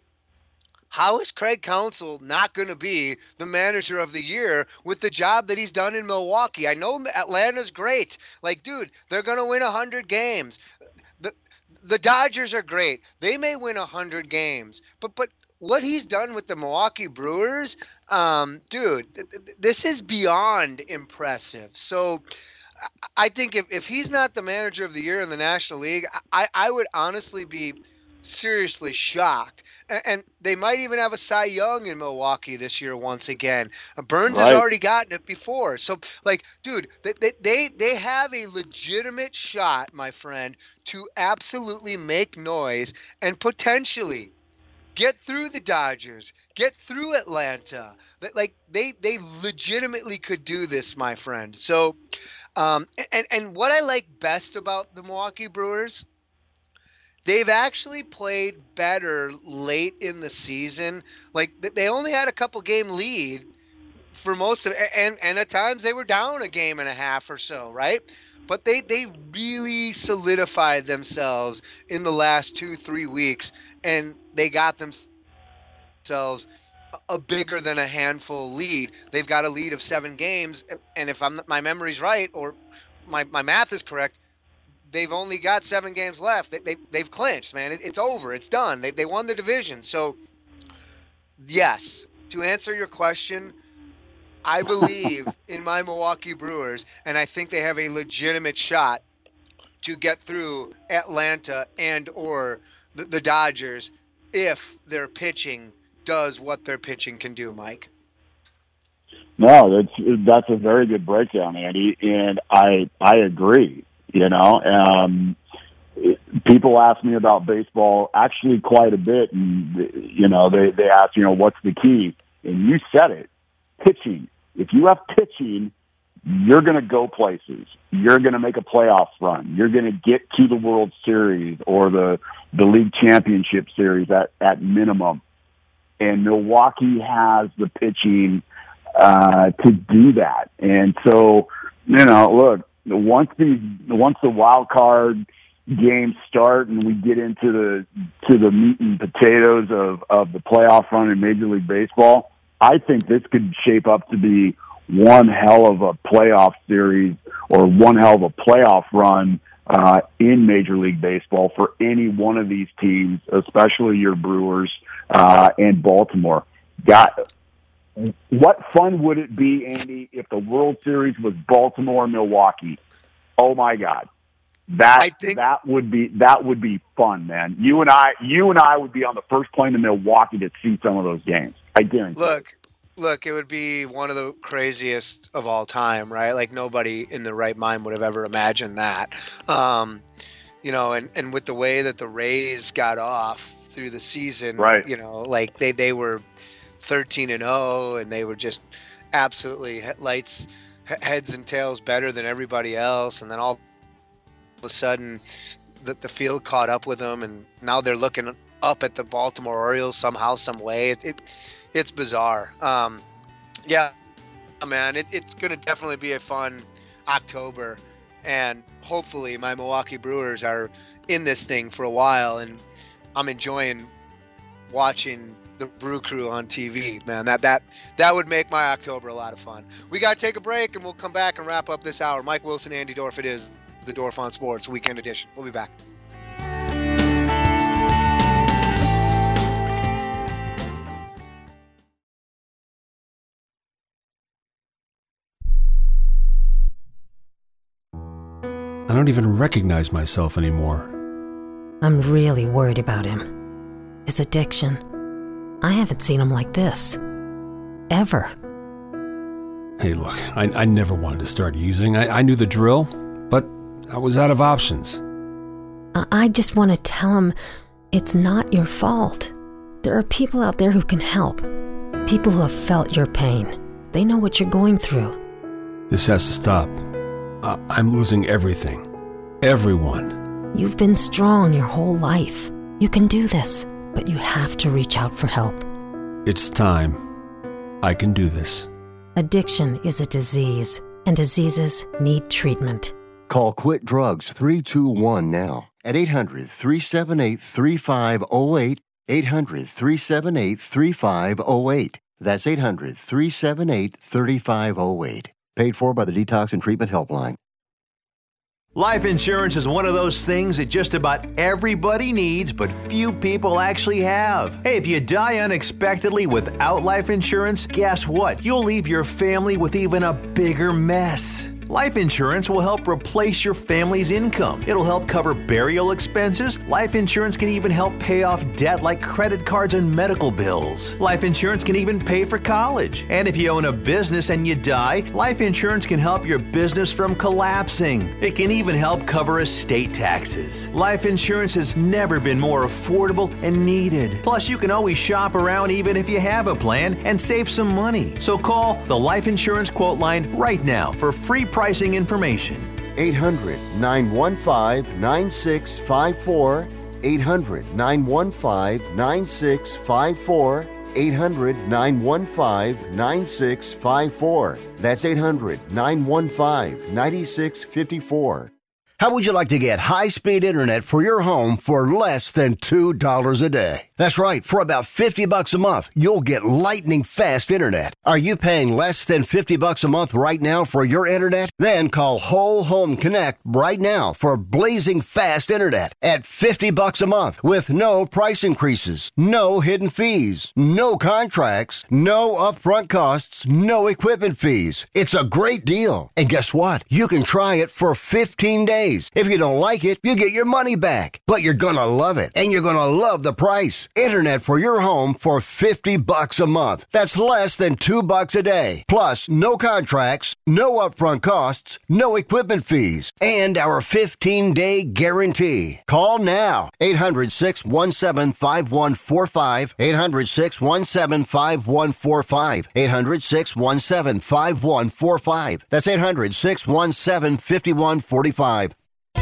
how is Craig Counsell not going to be the manager of the year with the job that he's done in Milwaukee? I know Atlanta's great. Like, dude, they're going to win one hundred games. The the Dodgers are great. They may win one hundred games. But but what he's done with the Milwaukee Brewers, um, dude, th- th- this is beyond impressive. So I think if, if he's not the manager of the year in the National League, I, I would honestly be seriously shocked. And, and they might even have a Cy Young in Milwaukee this year once again. Burns right. has already gotten it before. So, like, dude, they, they, they have a legitimate shot, my friend, to absolutely make noise and potentially get through the Dodgers, get through Atlanta. Like, they, they legitimately could do this, my friend. So, Um, and, and what I like best about the Milwaukee Brewers, they've actually played better late in the season. Like, they only had a couple game lead for most of it, and, and at times they were down a game and a half or so, right? But they, they really solidified themselves in the last two, three weeks, and they got themselves a bigger than a handful lead. They've got a lead of seven games, and if I'm my memory's right, or my, my math is correct, they've only got seven games left. They, they they've clinched, man. It, it's over. It's done. They they won the division. So, yes, to answer your question, I believe in my Milwaukee Brewers, and I think they have a legitimate shot to get through Atlanta and or the, the Dodgers if their pitching does what their pitching can do, Mike. No, that's that's a very good breakdown, Andy, and I I agree. You know, um, people ask me about baseball actually quite a bit, and you know they they ask, you know, what's the key? And you said it, pitching. If you have pitching, you're going to go places. You're going to make a playoff run. You're going to get to the World Series or the the League Championship Series at at minimum. And Milwaukee has the pitching uh, to do that. And so, you know, look, once the once the wild card games start and we get into the to the meat and potatoes of, of the playoff run in Major League Baseball, I think this could shape up to be one hell of a playoff series or one hell of a playoff run uh, in Major League Baseball for any one of these teams, especially your Brewers uh, and Baltimore. Got what fun would it be, Andy, if the World Series was Baltimore-Milwaukee? Oh my God, that I think, that would be that would be fun, man. You and I, you and I would be on the first plane to Milwaukee to see some of those games. I guarantee. Look. Look, it would be one of the craziest of all time, right? Like, nobody in their right mind would have ever imagined that. Um, you know, and, and with the way that the Rays got off through the season, right. you know, like they, they were thirteen and oh, and they were just absolutely lights, heads and tails better than everybody else. And then all of a sudden the, the field caught up with them, and now they're looking up at the Baltimore Orioles somehow, some way. It, it It's bizarre. Um, yeah, man, it, it's going to definitely be a fun October, and hopefully my Milwaukee Brewers are in this thing for a while, and I'm enjoying watching the Brew Crew on T V, man. That that that would make my October a lot of fun. We got to take a break, and we'll come back and wrap up this hour. Mike Wilson, Andy Dorf, it is the Dorf on Sports Weekend Edition. We'll be back. I don't even recognize myself anymore. I'm really worried about him. His addiction. I haven't seen him like this. Ever. Hey, look, I, I never wanted to start using. I, I knew the drill, but I was out of options. I, I just want to tell him it's not your fault. There are people out there who can help. People who have felt your pain. They know what you're going through. This has to stop. I, I'm losing everything. Everyone. You've been strong your whole life. You can do this, but you have to reach out for help. It's time. I can do this. Addiction is a disease, and diseases need treatment. Call Quit Drugs three two one now at eight hundred, three seven eight, three five zero eight, eight hundred, three seven eight, three five zero eight. That's eight hundred, three seven eight, three five zero eight. Paid for by the Detox and Treatment Helpline. Life insurance is one of those things that just about everybody needs, but few people actually have. Hey, if you die unexpectedly without life insurance, guess what? You'll leave your family with even a bigger mess. Life insurance will help replace your family's income. It'll help cover burial expenses. Life insurance can even help pay off debt like credit cards and medical bills. Life insurance can even pay for college. And if you own a business and you die, life insurance can help your business from collapsing. It can even help cover estate taxes. Life insurance has never been more affordable and needed. Plus, you can always shop around even if you have a plan and save some money. So call the Life Insurance Quote Line right now for free pricing information. eight hundred, nine one five, nine six five four. eight hundred, nine one five, nine six five four. eight hundred, nine one five, nine six five four. That's eight hundred, nine one five, nine six five four. How would you like to get high-speed internet for your home for less than two dollars a day? That's right. For about fifty bucks a month, you'll get lightning fast internet. Are you paying less than fifty bucks a month right now for your internet? Then call Whole Home Connect right now for blazing fast internet at fifty bucks a month with no price increases, no hidden fees, no contracts, no upfront costs, no equipment fees. It's a great deal. And guess what? You can try it for fifteen days. If you don't like it, you get your money back. But you're gonna love it, and you're gonna love the price. Internet for your home for fifty bucks a month. That's less than two bucks a day. Plus, no contracts, no upfront costs, no equipment fees, and our fifteen-day guarantee. Call now. eight hundred, six one seven, five one four five. eight hundred, six one seven, five one four five. eight hundred, six one seven, five one four five. That's eight hundred, six one seven, five one four five.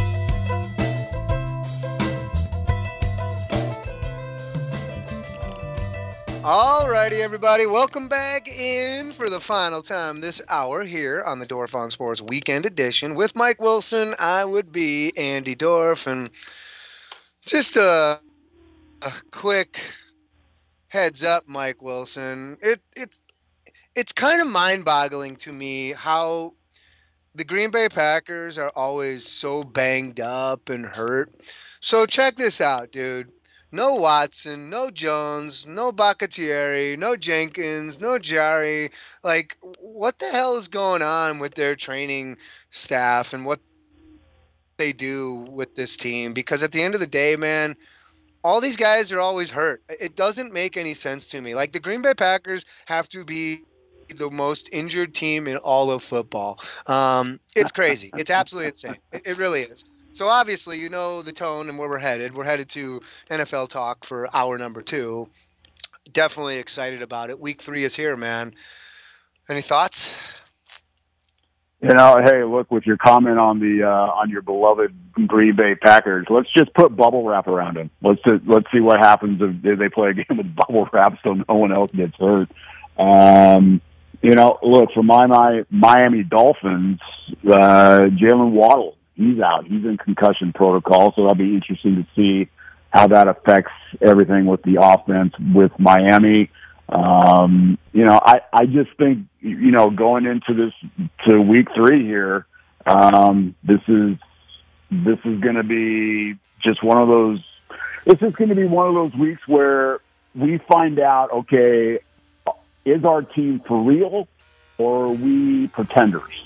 Alrighty, everybody, welcome back in for the final time this hour here on the Dorf on Sports Weekend Edition. With Mike Wilson, I would be Andy Dorf, and just a, a quick heads up, Mike Wilson. It it's it's kind of mind-boggling to me how the Green Bay Packers are always so banged up and hurt. So check this out, dude. No Watson, no Jones, no Bakhtiari, no Jenkins, no Jari. Like, what the hell is going on with their training staff and what they do with this team? Because at the end of the day, man, all these guys are always hurt. It doesn't make any sense to me. Like, the Green Bay Packers have to be the most injured team in all of football. Um, it's crazy. It's absolutely insane. It, it really is. So obviously, you know the tone and where we're headed. We're headed to N F L talk for hour number two. Definitely excited about it. Week three is here, man. Any thoughts? You know, hey, look, with your comment on the uh, on your beloved Green Bay Packers, let's just put bubble wrap around them. Let's just, let's see what happens if they play a game with bubble wrap so no one else gets hurt. Um, you know, look, for my, my Miami Dolphins, uh, Jalen Waddle. He's out. He's in concussion protocol, so that'll be interesting to see how that affects everything with the offense with Miami. Um, you know, I, I just think, you know, going into this to week three here, um, this is this is going to be just one of those. This is going to be one of those weeks where we find out, okay, is our team for real or are we pretenders?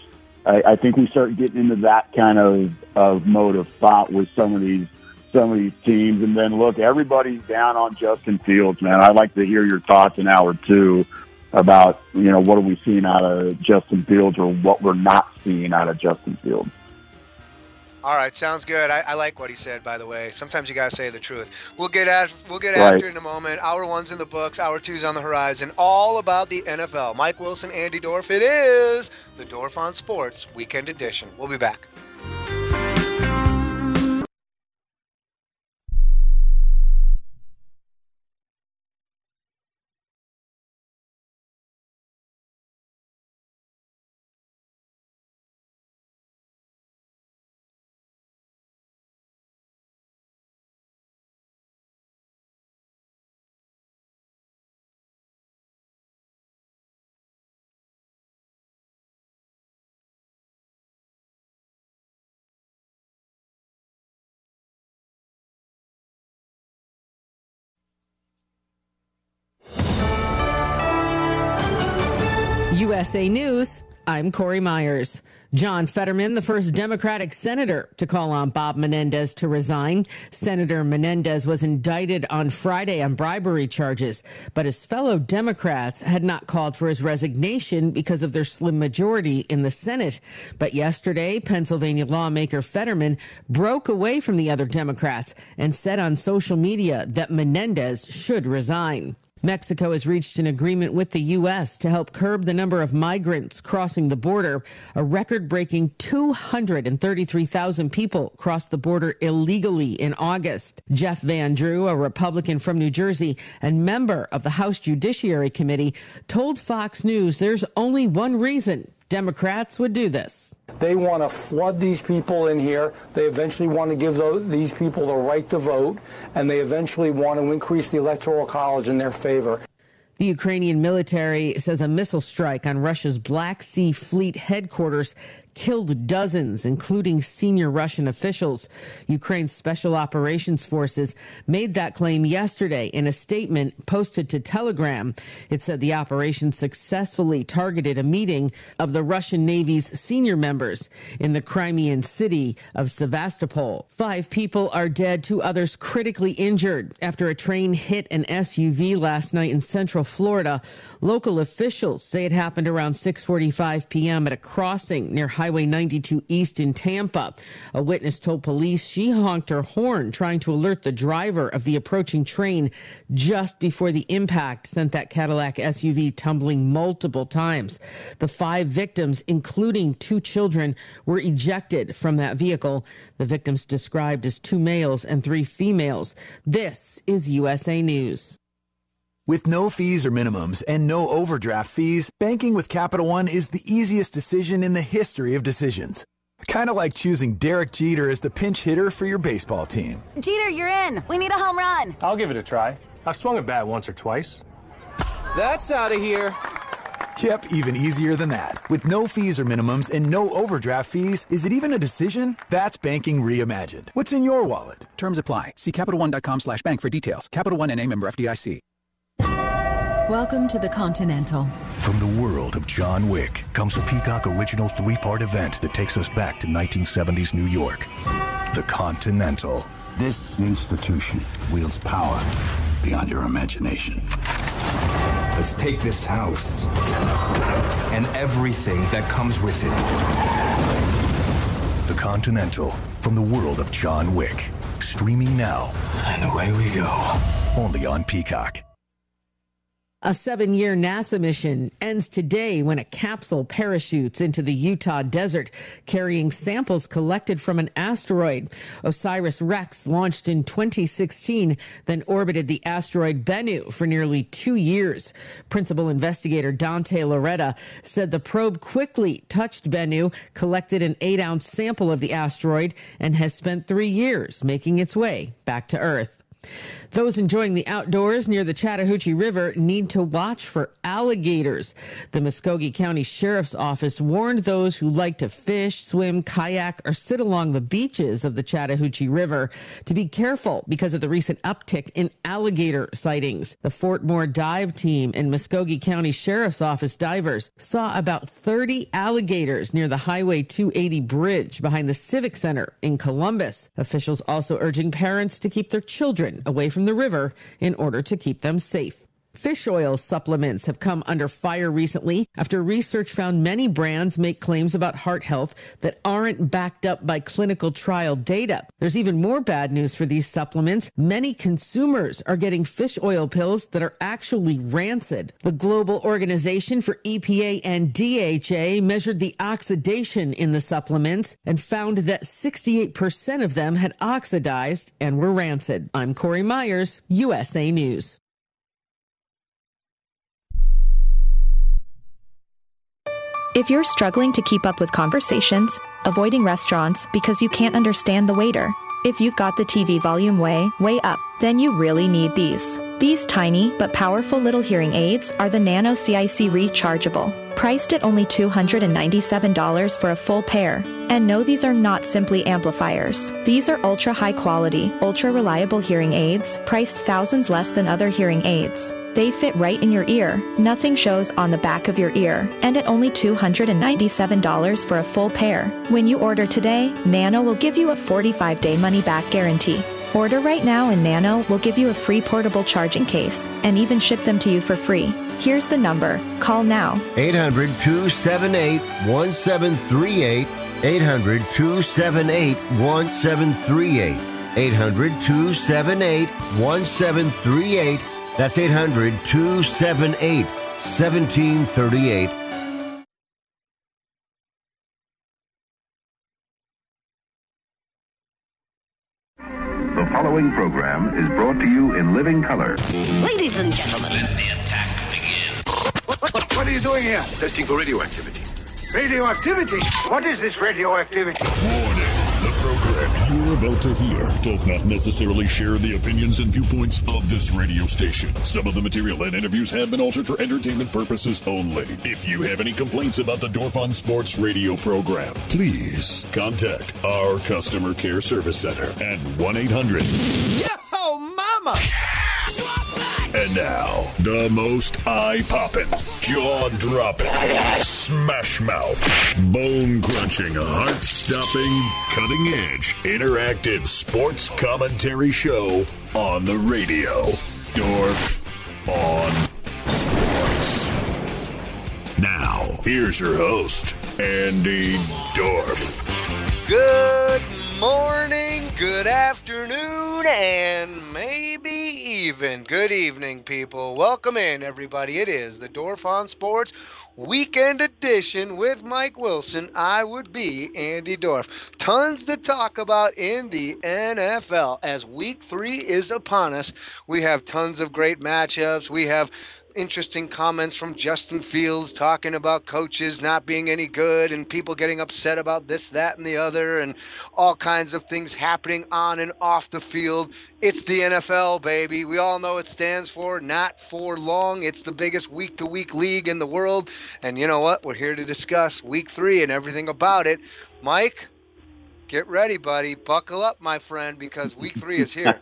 I, I think we start getting into that kind of, of mode of thought with some of these some of these teams. And then, look, everybody's down on Justin Fields, man. I'd like to hear your thoughts in hour two about, you know, what are we seeing out of Justin Fields or what we're not seeing out of Justin Fields. All right, sounds good. I, I like what he said, by the way. Sometimes you gotta say the truth. We'll get at we'll get Right. after it in a moment. Hour one's in the books. Hour two's on the horizon. All about the N F L. Mike Wilson, Andy Dorf. It is the Dorf on Sports Weekend Edition. We'll be back. U S A News, I'm Corey Myers. John Fetterman, the first Democratic senator to call on Bob Menendez to resign. Senator Menendez was indicted on Friday on bribery charges, but his fellow Democrats had not called for his resignation because of their slim majority in the Senate. But yesterday, Pennsylvania lawmaker Fetterman broke away from the other Democrats and said on social media that Menendez should resign. Mexico has reached an agreement with the U S to help curb the number of migrants crossing the border. A record-breaking two hundred thirty-three thousand people crossed the border illegally in August. Jeff Van Drew, a Republican from New Jersey and member of the House Judiciary Committee, told Fox News there's only one reason Democrats would do this. They want to flood these people in here. They eventually want to give those, these people the right to vote, and they eventually want to increase the Electoral College in their favor. The Ukrainian military says a missile strike on Russia's Black Sea Fleet headquarters killed dozens, including senior Russian officials. Ukraine's Special Operations Forces made that claim yesterday in a statement posted to Telegram. It said the operation successfully targeted a meeting of the Russian Navy's senior members in the Crimean city of Sevastopol. Five people are dead, two others critically injured after a train hit an S U V last night in Central Florida. Local officials say it happened around six forty-five p.m. at a crossing near Highway ninety-two East in Tampa. A witness told police she honked her horn trying to alert the driver of the approaching train just before the impact sent that Cadillac S U V tumbling multiple times. The five victims, including two children, were ejected from that vehicle. The victims described as two males and three females. This is U S A News. With no fees or minimums and no overdraft fees, banking with Capital One is the easiest decision in the history of decisions. Kind of like choosing Derek Jeter as the pinch hitter for your baseball team. Jeter, you're in. We need a home run. I'll give it a try. I've swung a bat once or twice. That's out of here. Yep, even easier than that. With no fees or minimums and no overdraft fees, is it even a decision? That's banking reimagined. What's in your wallet? Terms apply. See CapitalOne.com slash bank for details. Capital One N A member F D I C. Welcome to the Continental. From the world of John Wick comes a Peacock original three-part event that takes us back to nineteen seventies New York. The Continental. This institution wields power beyond your imagination. Let's take this house and everything that comes with it. The Continental from the world of John Wick. Streaming now. And away we go. Only on Peacock. A seven-year NASA mission ends today when a capsule parachutes into the Utah desert, carrying samples collected from an asteroid. OSIRIS-REx launched in twenty sixteen, then orbited the asteroid Bennu for nearly two years. Principal investigator Dante Loretta said the probe quickly touched Bennu, collected an eight-ounce sample of the asteroid, and has spent three years making its way back to Earth. Those enjoying the outdoors near the Chattahoochee River need to watch for alligators. The Muskogee County Sheriff's Office warned those who like to fish, swim, kayak, or sit along the beaches of the Chattahoochee River to be careful because of the recent uptick in alligator sightings. The Fort Moore dive team and Muskogee County Sheriff's Office divers saw about thirty alligators near the Highway two eighty bridge behind the Civic Center in Columbus. Officials also urging parents to keep their children away from the river in order to keep them safe. Fish oil supplements have come under fire recently after research found many brands make claims about heart health that aren't backed up by clinical trial data. There's even more bad news for these supplements. Many consumers are getting fish oil pills that are actually rancid. The Global Organization for E P A and D H A measured the oxidation in the supplements and found that sixty-eight percent of them had oxidized and were rancid. I'm Corey Myers, U S A News. If you're struggling to keep up with conversations, avoiding restaurants because you can't understand the waiter, if you've got the T V volume way, way up, then you really need these. These tiny but powerful little hearing aids are the Nano C I C Rechargeable, priced at only two hundred ninety-seven dollars for a full pair. And no, these are not simply amplifiers. These are ultra high quality, ultra reliable hearing aids, priced thousands less than other hearing aids. They fit right in your ear, nothing shows on the back of your ear, and at only two hundred ninety-seven dollars for a full pair. When you order today, Nano will give you a forty-five day money-back guarantee. Order right now and Nano will give you a free portable charging case and even ship them to you for free. Here's the number. Call now. eight hundred, two seven eight, one seven three eight. eight hundred, two seven eight, one seven three eight. eight hundred, two seven eight, one seven three eight. That's eight hundred, two seven eight, one seven three eight. The following program is brought to you in living color. Ladies and gentlemen, let the attack begin. What, what, what, what are you doing here? Testing for radioactivity. Radioactivity? What is this radioactivity? Warning. The program you're about to hear does not necessarily share the opinions and viewpoints of this radio station. Some of the material and interviews have been altered for entertainment purposes only. If you have any complaints about the Dorf on Sports radio program, please contact our customer care service center at one eight hundred. Yo, mama! And now, the most eye-popping, jaw-dropping, smash-mouth, bone-crunching, heart-stopping, cutting-edge, interactive sports commentary show on the radio. Dorf on Sports. Now, here's your host, Andy Dorf. Good morning, good afternoon, and maybe even good evening, people. Welcome in, everybody. It is the Dorf on Sports Weekend Edition with Mike Wilson. I would be Andy Dorf. Tons to talk about in the N F L as Week three is upon us. We have tons of great matchups. We have interesting comments from Justin Fields talking about coaches not being any good and people getting upset about this, that, and the other, and all kinds of things happening on and off the field. It's the N F L, baby. We all know it stands for not for long. It's the biggest week-to-week league in the world. And you know what? We're here to discuss week three and everything about it. Mike, get ready, buddy. Buckle up, my friend, because week three is here.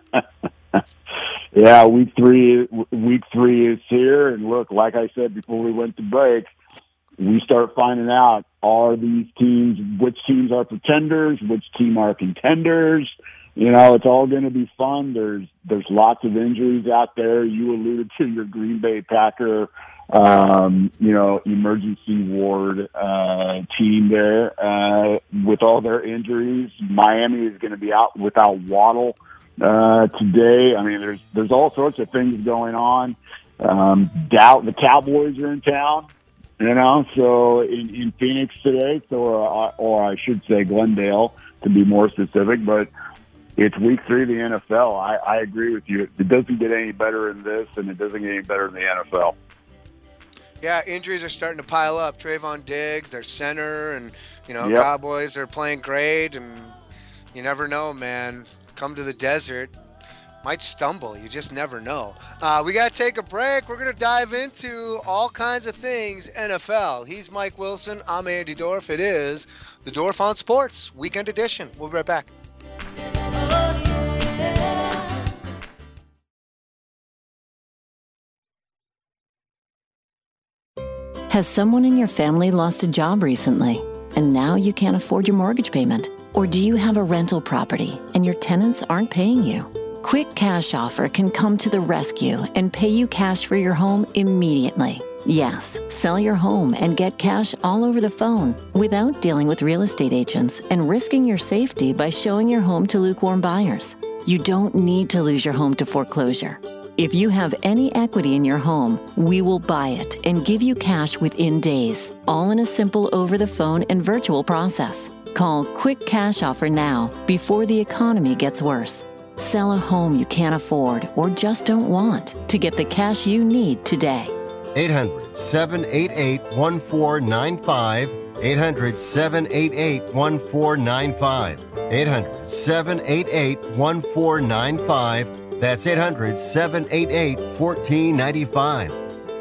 Yeah, week three, week three is here, and look, like I said before we went to break, we start finding out, are these teams, which teams are pretenders, which team are contenders. You know, it's all going to be fun. There's there's lots of injuries out there. You alluded to your Green Bay Packer, um, you know, emergency ward uh, team there uh, with all their injuries. Miami is going to be out without Waddle Uh, today. I mean, there's there's all sorts of things going on. Um, doubt the Cowboys are in town, you know, so in, in Phoenix today, so or, or I should say Glendale to be more specific. But it's week three of the N F L. I, I agree with you. It doesn't get any better in this, and it doesn't get any better in the N F L. Yeah, injuries are starting to pile up. Trayvon Diggs, their center, and you know, Yep. Cowboys are playing great, and you never know, man. Come to the desert, might stumble. You just never know. Uh, we got to take a break. We're going to dive into all kinds of things N F L. He's Mike Wilson. I'm Andy Dorf. It is the Dorf on Sports Weekend Edition. We'll be right back. Has someone in your family lost a job recently, and now you can't afford your mortgage payment? Or do you have a rental property and your tenants aren't paying you? Quick Cash Offer can come to the rescue and pay you cash for your home immediately. Yes, sell your home and get cash all over the phone without dealing with real estate agents and risking your safety by showing your home to lukewarm buyers. You don't need to lose your home to foreclosure. If you have any equity in your home, we will buy it and give you cash within days, all in a simple over-the-phone and virtual process. Call Quick Cash Offer now before the economy gets worse. Sell a home you can't afford or just don't want to get the cash you need today. eight hundred, seven eight eight, one four nine five. eight hundred, seven eight eight, one four nine five. eight hundred, seven eight eight, one four nine five. That's eight hundred, seven eight eight, one four nine five.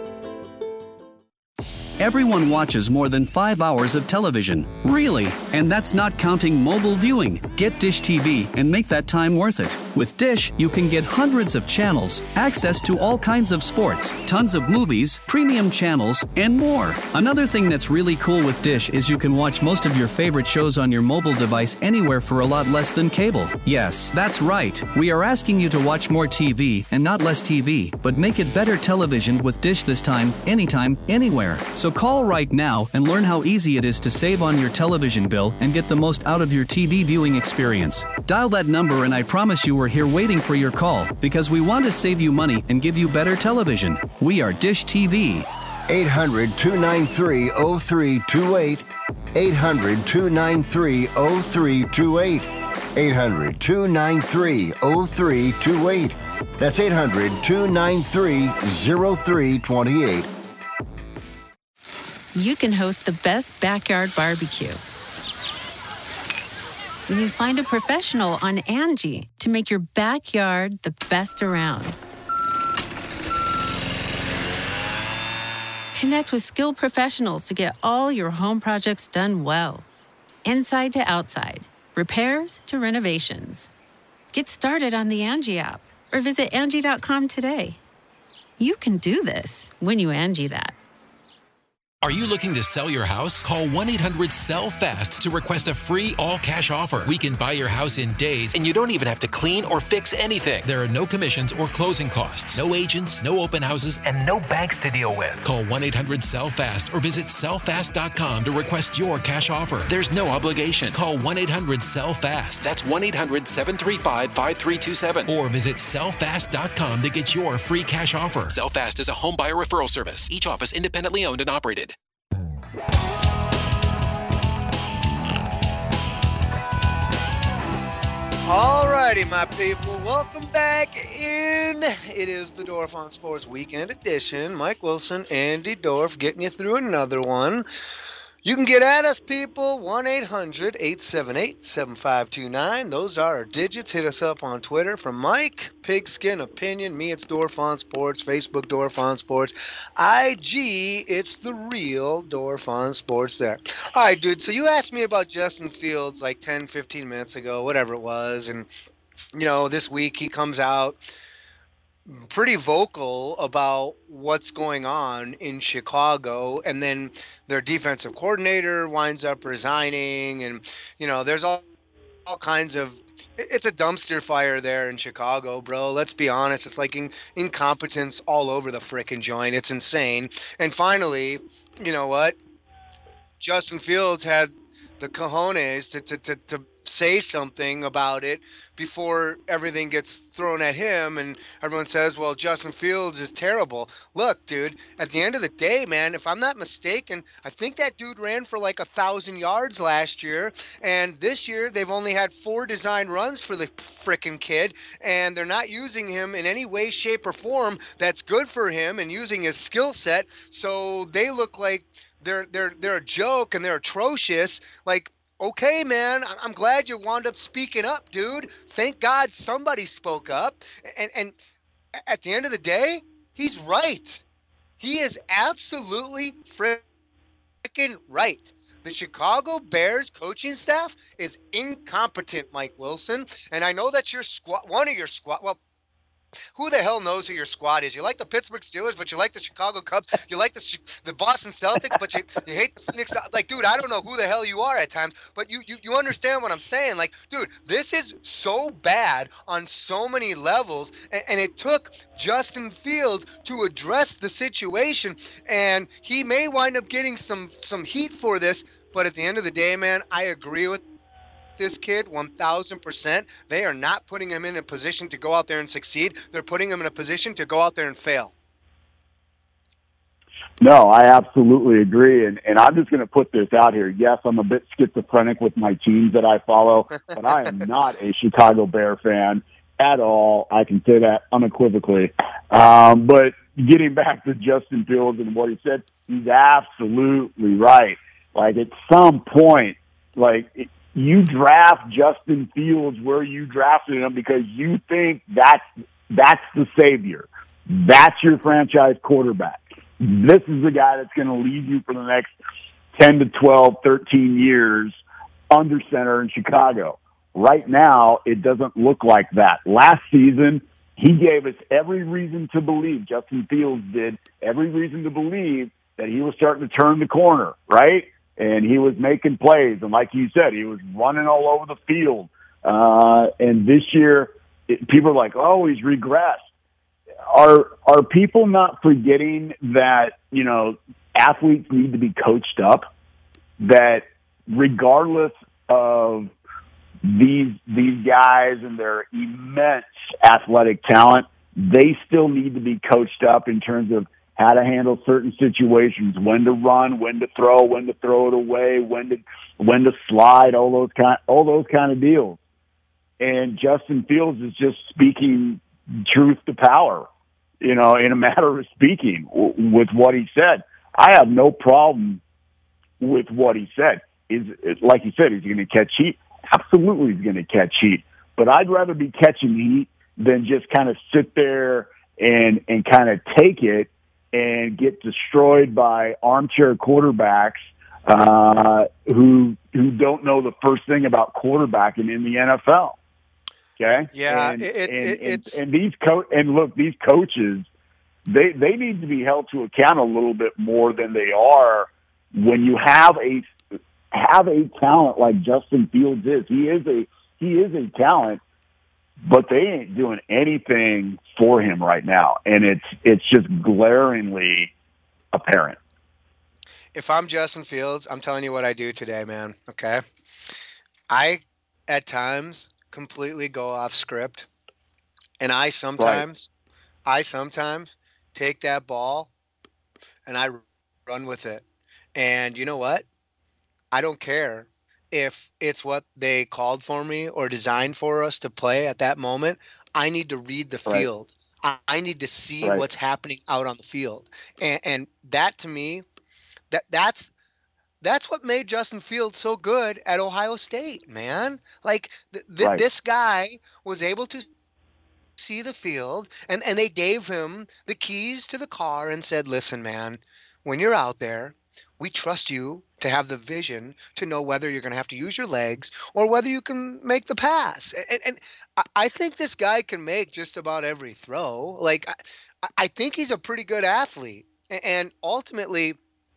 Everyone watches more than five hours of television. Really? And that's not counting mobile viewing. Get Dish T V and make that time worth it. With Dish, you can get hundreds of channels, access to all kinds of sports, tons of movies, premium channels, and more. Another thing that's really cool with Dish is you can watch most of your favorite shows on your mobile device anywhere for a lot less than cable. Yes, that's right. We are asking you to watch more T V and not less T V, but make it better television with Dish this time, anytime, anywhere. So call right now and learn how easy it is to save on your television bill and get the most out of your T V viewing experience. Dial that number and I promise you we're here waiting for your call because we want to save you money and give you better television. We are Dish T V. eight hundred, two nine three, oh three two eight. eight hundred, two nine three, oh three two eight. eight hundred, two nine three, oh three two eight. That's eight hundred, two nine three, oh three two eight. You can host the best backyard barbecue when you find a professional on Angie to make your backyard the best around. Connect with skilled professionals to get all your home projects done well. Inside to outside, repairs to renovations. Get started on the Angie app or visit Angie dot com today. You can do this when you Angie that. Are you looking to sell your house? Call one eight hundred sell fast to request a free all-cash offer. We can buy your house in days, and you don't even have to clean or fix anything. There are no commissions or closing costs, no agents, no open houses, and no banks to deal with. Call one eight hundred sell fast or visit sell fast dot com to request your cash offer. There's no obligation. Call one eight hundred sell fast. That's one eight hundred seven three five, five three two seven. Or visit sell fast dot com to get your free cash offer. SellFast is a home buyer referral service. Each office independently owned and operated. Alrighty, my people, welcome back in. It is the Dorf on Sports Weekend Edition. Mike Wilson, Andy Dorf, getting you through another one. You can get at us, people, one eight hundred, eight seven eight, seven five two nine. Those are our digits. Hit us up on Twitter. From Mike, Pigskin Opinion. Me, it's Dorf on Sports. Facebook, Dorf on Sports. I G, it's the real Dorf on Sports there. All right, dude, so you asked me about Justin Fields like ten, fifteen minutes ago, whatever it was. And, you know, this week he comes out pretty vocal about what's going on in Chicago, and then their defensive coordinator winds up resigning, and you know there's all all kinds of it's a dumpster fire there in Chicago, bro. Let's be honest, it's like in, incompetence all over the frickin' joint. It's insane. And finally, you know what, Justin Fields had the cojones to to to, to say something about it before everything gets thrown at him and everyone says, well, Justin Fields is terrible. Look, dude, at the end of the day, man, if I'm not mistaken, I think that dude ran for like a thousand yards last year, and this year they've only had four design runs for the frickin' kid, and they're not using him in any way, shape, or form that's good for him and using his skill set. So they look like they're they're they're a joke and they're atrocious. Like, okay, man, I- I'm glad you wound up speaking up, dude. Thank God somebody spoke up. And, and at the end of the day, he's right. He is absolutely freaking right. The Chicago Bears coaching staff is incompetent, Mike Wilson. And I know that your squad, one of your squad, well, who the hell knows who your squad is? You like the Pittsburgh Steelers, but you like the Chicago Cubs. You like the the Boston Celtics, but you, you hate the Phoenix. Like, dude, I don't know who the hell you are at times, but you, you you understand what I'm saying. Like, dude, this is so bad on so many levels, and, and it took Justin Fields to address the situation, and he may wind up getting some some heat for this. But at the end of the day, man, I agree with this kid one thousand percent. They are not putting him in a position to go out there and succeed. They're putting him in a position to go out there and fail. No, I absolutely agree. And, and I'm just going to put this out here. Yes, I'm a bit schizophrenic with my teams that I follow, but I am not a Chicago Bear fan at all. I can say that unequivocally. Um, but getting back to Justin Fields and what he said, he's absolutely right. Like, at some point, like, it, you draft Justin Fields where you drafted him because you think that's that's the savior. That's your franchise quarterback. This is the guy that's going to lead you for the next ten to twelve, thirteen years under center in Chicago. Right now, it doesn't look like that. Last season, he gave us every reason to believe, Justin Fields did, every reason to believe that he was starting to turn the corner, right? And he was making plays. And like you said, he was running all over the field. Uh, and this year, it, people are like, oh, he's regressed. Are are people not forgetting that, you know, athletes need to be coached up? That regardless of these these guys and their immense athletic talent, they still need to be coached up in terms of how to handle certain situations, when to run, when to throw, when to throw it away, when to when to slide, all those kind all those kind of deals. And Justin Fields is just speaking truth to power, you know, in a matter of speaking w- with what he said. I have no problem with what he said. Is like you said, is he going to catch heat? Absolutely, he's going to catch heat. But I'd rather be catching heat than just kind of sit there and and kind of take it and get destroyed by armchair quarterbacks uh, who who don't know the first thing about quarterbacking in the N F L. Okay. Yeah, and, it, it, and, it, it's and, and these co- and look, these coaches, they they need to be held to account a little bit more than they are when you have a have a talent like Justin Fields is. He is a he is a talent. But they ain't doing anything for him right now, and it's it's just glaringly apparent. If I'm Justin Fields, I'm telling you what I do today, man, okay? I, at times, completely go off script, and I sometimes, right. I sometimes take that ball, and I run with it. And you know what? I don't care if it's what they called for me or designed for us to play at that moment. I need to read the field. Right. I, I need to see right. what's happening out on the field. And, and that, to me, that that's that's what made Justin Fields so good at Ohio State, man. Like, th- th- right. this guy was able to see the field, and, and they gave him the keys to the car and said, listen, man, when you're out there, we trust you to have the vision to know whether you're going to have to use your legs or whether you can make the pass. And, and I think this guy can make just about every throw. Like, I, I think he's a pretty good athlete. And ultimately,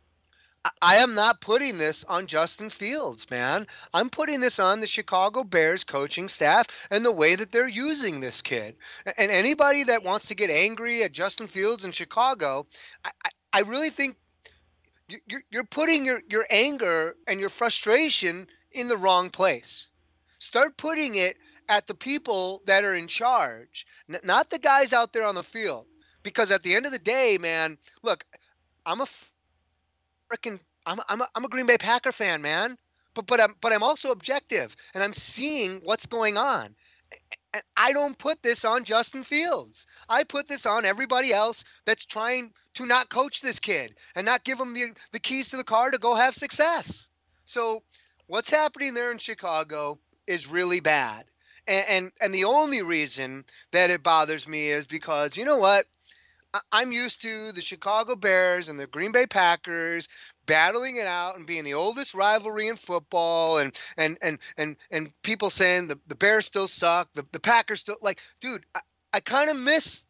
I am not putting this on Justin Fields, man. I'm putting this on the Chicago Bears coaching staff and the way that they're using this kid. And anybody that wants to get angry at Justin Fields in Chicago, I, I really think You're, you're putting your, your anger and your frustration in the wrong place. Start putting it at the people that are in charge, N- not the guys out there on the field. Because at the end of the day, man, look, I'm a freaking I'm I'm a, I'm a Green Bay Packer fan, man. But but I'm but I'm also objective, and I'm seeing what's going on. And I don't put this on Justin Fields. I put this on everybody else that's trying to not coach this kid and not give him the, the keys to the car to go have success. So what's happening there in Chicago is really bad. And, and and the only reason that it bothers me is because, you know what? I'm used to the Chicago Bears and the Green Bay Packers battling it out and being the oldest rivalry in football, and and and and, and people saying the, the Bears still suck, the, the Packers still, like, dude, I, I kind of miss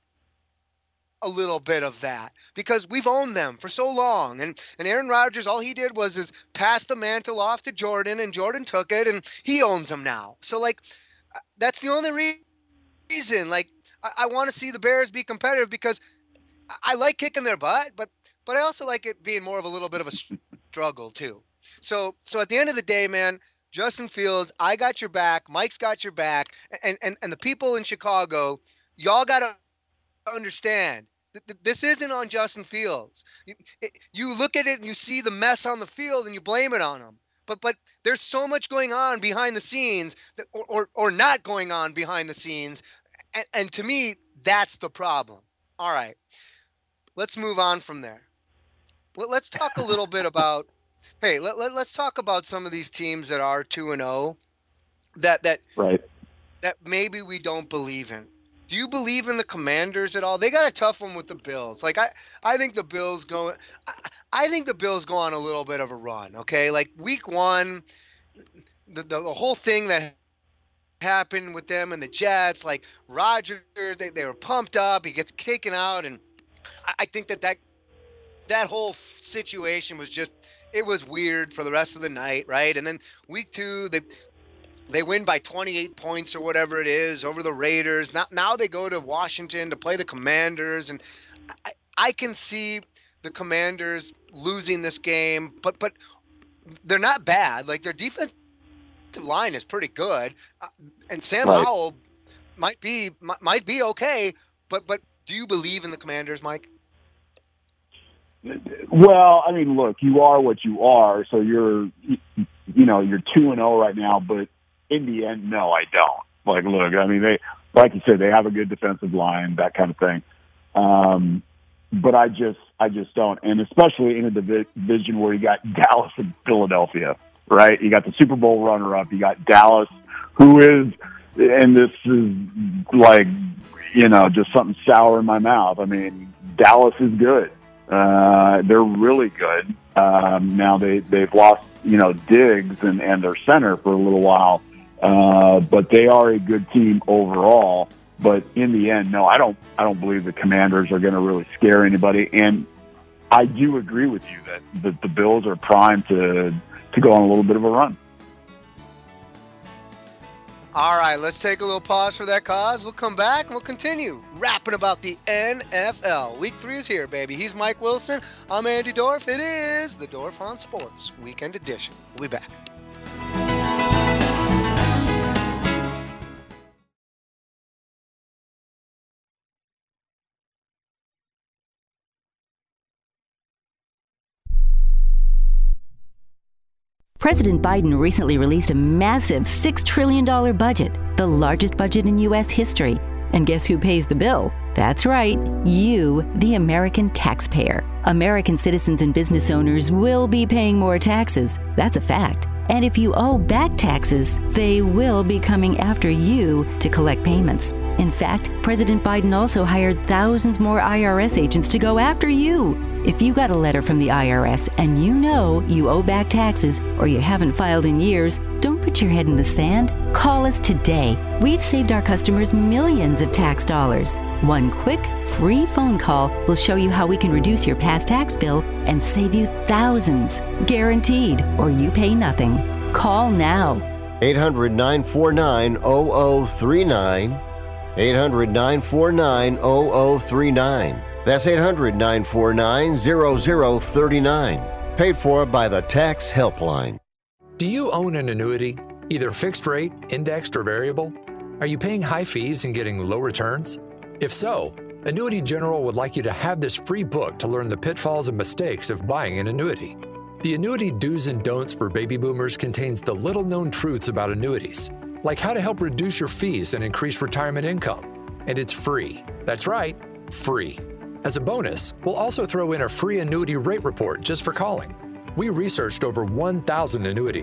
a little bit of that because we've owned them for so long. And and Aaron Rodgers, all he did was is pass the mantle off to Jordan, and Jordan took it, and he owns them now. So, like, that's the only re- reason. Like, I, I want to see the Bears be competitive because I like kicking their butt, but but I also like it being more of a little bit of a struggle too. So so at the end of the day, man, Justin Fields, I got your back. Mike's got your back, and and and the people in Chicago, y'all got to understand. This isn't on Justin Fields. You, it, you look at it and you see the mess on the field and you blame it on him. But but there's so much going on behind the scenes, that, or, or or not going on behind the scenes, and, and to me, that's the problem. All right, let's move on from there. Let, let's talk a little bit about. Hey, let, let let's talk about some of these teams that are two and zero, that that right. that maybe we don't believe in. Do you believe in the Commanders at all? They got a tough one with the Bills. Like I, I think the Bills go. I, I think the Bills go on a little bit of a run. Okay, like week one, the the, the whole thing that happened with them and the Jets. Like Rodgers, they they were pumped up. He gets taken out, and I, I think that that that whole situation was just it was weird for the rest of the night, right? And then week two, they. They win by twenty-eight points or whatever it is over the Raiders. Now, now they go to Washington to play the Commanders, and I, I can see the Commanders losing this game, but but they're not bad. Like their defensive line is pretty good, uh, and Sam right. Howell might be might be okay. But but do you believe in the Commanders, Mike? Well, I mean, look, you are what you are, so you're you know you're two and zero right now, but. In the end, no, I don't. Like, look, I mean, they, like you said, they have a good defensive line, that kind of thing. Um, but I just, I just don't. And especially in a division where you got Dallas and Philadelphia, right? You got the Super Bowl runner-up. You got Dallas, who is, and this is like, you know, just something sour in my mouth. I mean, Dallas is good. Uh, they're really good. Um, now they, they've lost, you know, Diggs and, and their center for a little while. Uh, but they are a good team overall. But in the end, no, I don't. I don't believe the Commanders are going to really scare anybody. And I do agree with you that the, the Bills are primed to to go on a little bit of a run. All right, let's take a little pause for that cause. We'll come back and we'll continue rapping about the N F L. Week three is here, baby. He's Mike Wilson. I'm Andy Dorf. It is the Dorf on Sports Weekend Edition. We'll be back. President Biden recently released a massive six trillion dollars budget, the largest budget in U S history. And guess who pays the bill? That's right, you, the American taxpayer. American citizens and business owners will be paying more taxes. That's a fact. And if you owe back taxes, they will be coming after you to collect payments. In fact, President Biden also hired thousands more I R S agents to go after you. If you got a letter from the I R S and you know you owe back taxes or you haven't filed in years, don't put your head in the sand. Call us today. We've saved our customers millions of tax dollars. One quick, free phone call will show you how we can reduce your past tax bill and save you thousands. Guaranteed, or you pay nothing. Call now. eight hundred, nine four nine, zero zero three nine. eight hundred, nine four nine, zero zero three nine. That's eight hundred, nine four nine, zero zero three nine. Paid for by the Tax Helpline. Do you own an annuity, either fixed rate, indexed, or variable? Are you paying high fees and getting low returns? If so, Annuity General would like you to have this free book to learn the pitfalls and mistakes of buying an annuity. The Annuity Do's and Don'ts for Baby Boomers contains the little-known truths about annuities, like how to help reduce your fees and increase retirement income. And it's free. That's right, free. As a bonus, we'll also throw in a free annuity rate report just for calling. We researched over one thousand annuities,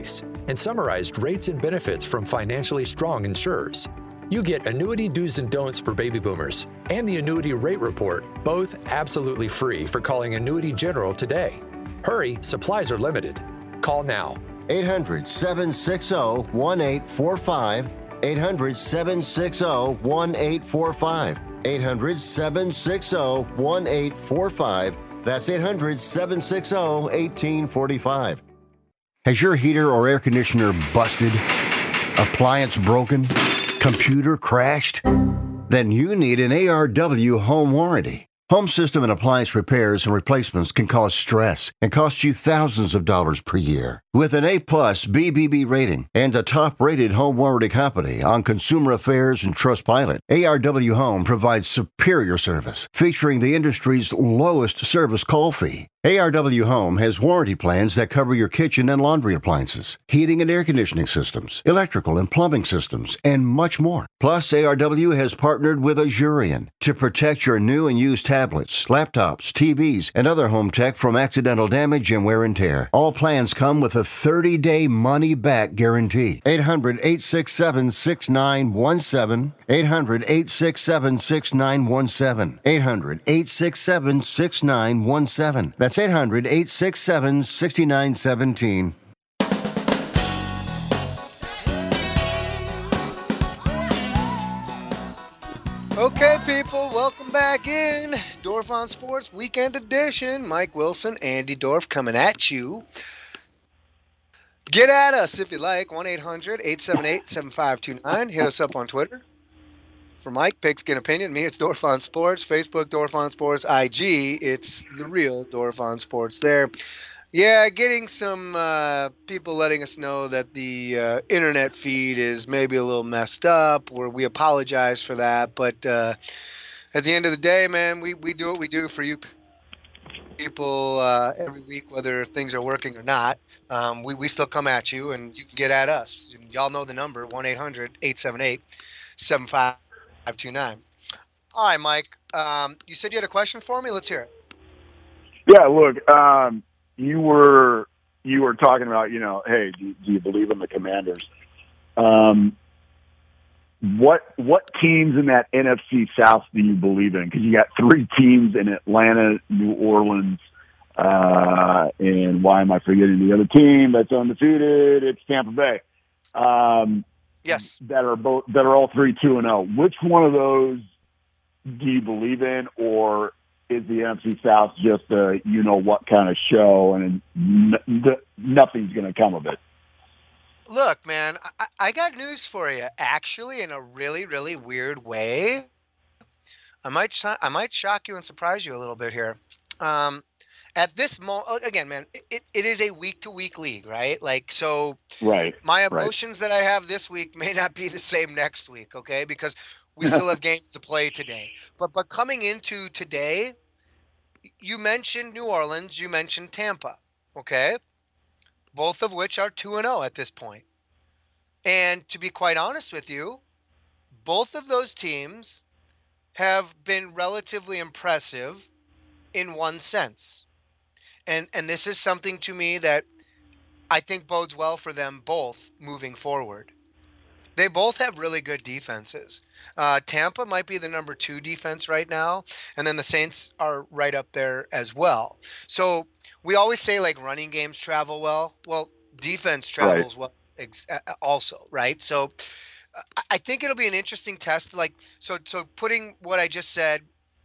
and summarized rates and benefits from financially strong insurers. You get annuity do's and don'ts for baby boomers and the annuity rate report, both absolutely free for calling Annuity General today. Hurry, supplies are limited. Call now. eight hundred, seven six zero, one eight four five. eight hundred, seven six zero, one eight four five. eight hundred, seven six zero, one eight four five. That's eight hundred, seven six zero, one eight four five. Has your heater or air conditioner busted? Appliance broken? Computer crashed? Then you need an A R W home warranty. Home system and appliance repairs and replacements can cause stress and cost you thousands of dollars per year. With an A-plus B B B rating and a top-rated home warranty company on Consumer Affairs and Trustpilot, A R W Home provides superior service, featuring the industry's lowest service call fee. A R W Home has warranty plans that cover your kitchen and laundry appliances, heating and air conditioning systems, electrical and plumbing systems, and much more. Plus, A R W has partnered with Azurion to protect your new and used tablets, laptops, T Vs, and other home tech from accidental damage and wear and tear. All plans come with a thirty-day money-back guarantee. eight hundred, eight six seven, six nine one seven. eight hundred, eight six seven, six nine one seven. eight hundred, eight six seven, six nine one seven. That's eight hundred, eight six seven, six nine one seven. Okay, people, welcome back in. Dorf on Sports Weekend Edition. Mike Wilson, Andy Dorf coming at you. Get at us if you like. one eight hundred, eight seven eight, seven five two nine. Hit us up on Twitter. For Mike, Pigskin Opinion, me, it's Dorf on Sports. Facebook, Dorf on Sports. I G, it's the real Dorf on Sports there. Yeah, getting some uh, people letting us know that the uh, internet feed is maybe a little messed up, where we apologize for that. But uh, at the end of the day, man, we, we do what we do for you people uh, every week, whether things are working or not. Um, we, we still come at you, and you can get at us. And y'all know the number, one eight hundred, eight seven eight, seven five two nine. All right, Mike, um, you said you had a question for me? Let's hear it. Yeah, look, um, you were you were talking about, you know, hey, do, do you believe in the Commanders? Um, what what teams in that N F C South do you believe in? Because you got three teams in Atlanta, New Orleans, uh, and why am I forgetting the other team that's undefeated? It's Tampa Bay. Um, yes, that are both that are all three two and zero. Which one of those do you believe in, or is the N F C South just a you know what kind of show and n- nothing's going to come of it? Look, man, I-, I got news for you. Actually, in a really, really weird way, I might sh- I might shock you and surprise you a little bit here. Um, at this moment, again, man, it, it is a week to week league, right? Like, so, right. My emotions right. that I have this week may not be the same next week, okay? Because we still have games to play today. But but coming into today, you mentioned New Orleans, you mentioned Tampa, okay? Both of which are two and oh at this point. And to be quite honest with you, both of those teams have been relatively impressive in one sense. And and this is something to me that I think bodes well for them both moving forward. They both have really good defenses. Uh, Tampa might be the number two defense right now, and then the Saints are right up there as well. So we always say, like, running games travel well. Well, defense travels right. well ex- also, right? So I think it'll be an interesting test. Like, so so putting what I just said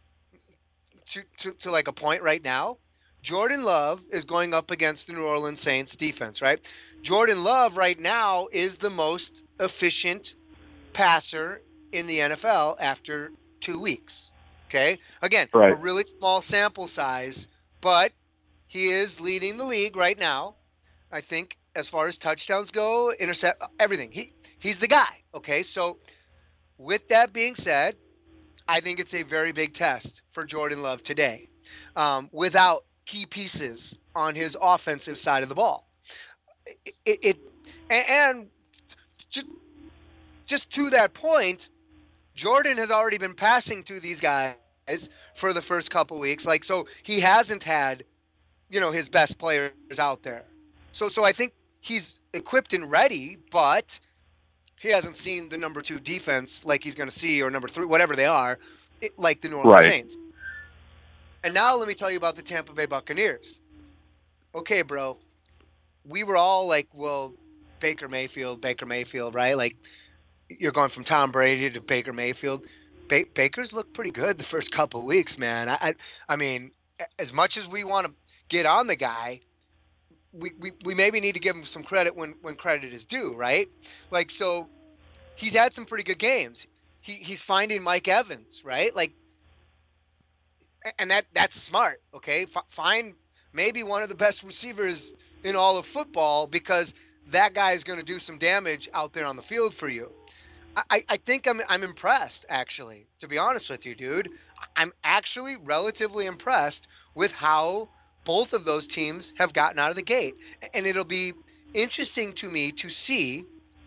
to, to, to like a point right now, Jordan Love is going up against the New Orleans Saints defense, right? Jordan Love right now is the most efficient passer in the N F L after two weeks. Okay? Again, right. a really small sample size, but he is leading the league right now. I think as far as touchdowns go, intercept, everything. He he's the guy. Okay? So with that being said, I think it's a very big test for Jordan Love today. Um, without key pieces on his offensive side of the ball. It, it, it and just, just to that point, Jordan has already been passing to these guys for the first couple weeks. Like, so he hasn't had, you know, his best players out there. So, so I think he's equipped and ready, but he hasn't seen the number two defense like he's going to see, or number three, whatever they are, it, like the New Orleans Right. Saints. And now let me tell you about the Tampa Bay Buccaneers. Okay, bro. We were all like, well, Baker Mayfield, Baker Mayfield, right? Like, you're going from Tom Brady to Baker Mayfield. Ba- Baker's looked pretty good the first couple of weeks, man. I, I, I mean, as much as we want to get on the guy, we, we, we maybe need to give him some credit when, when credit is due, right? Like, so he's had some pretty good games. He he's finding Mike Evans, right? Like, and that that's smart, okay? F- find maybe one of the best receivers in all of football, because that guy is going to do some damage out there on the field for you. I, I think I'm I'm impressed, actually, to be honest with you, dude. I'm actually relatively impressed with how both of those teams have gotten out of the gate. And it'll be interesting to me to see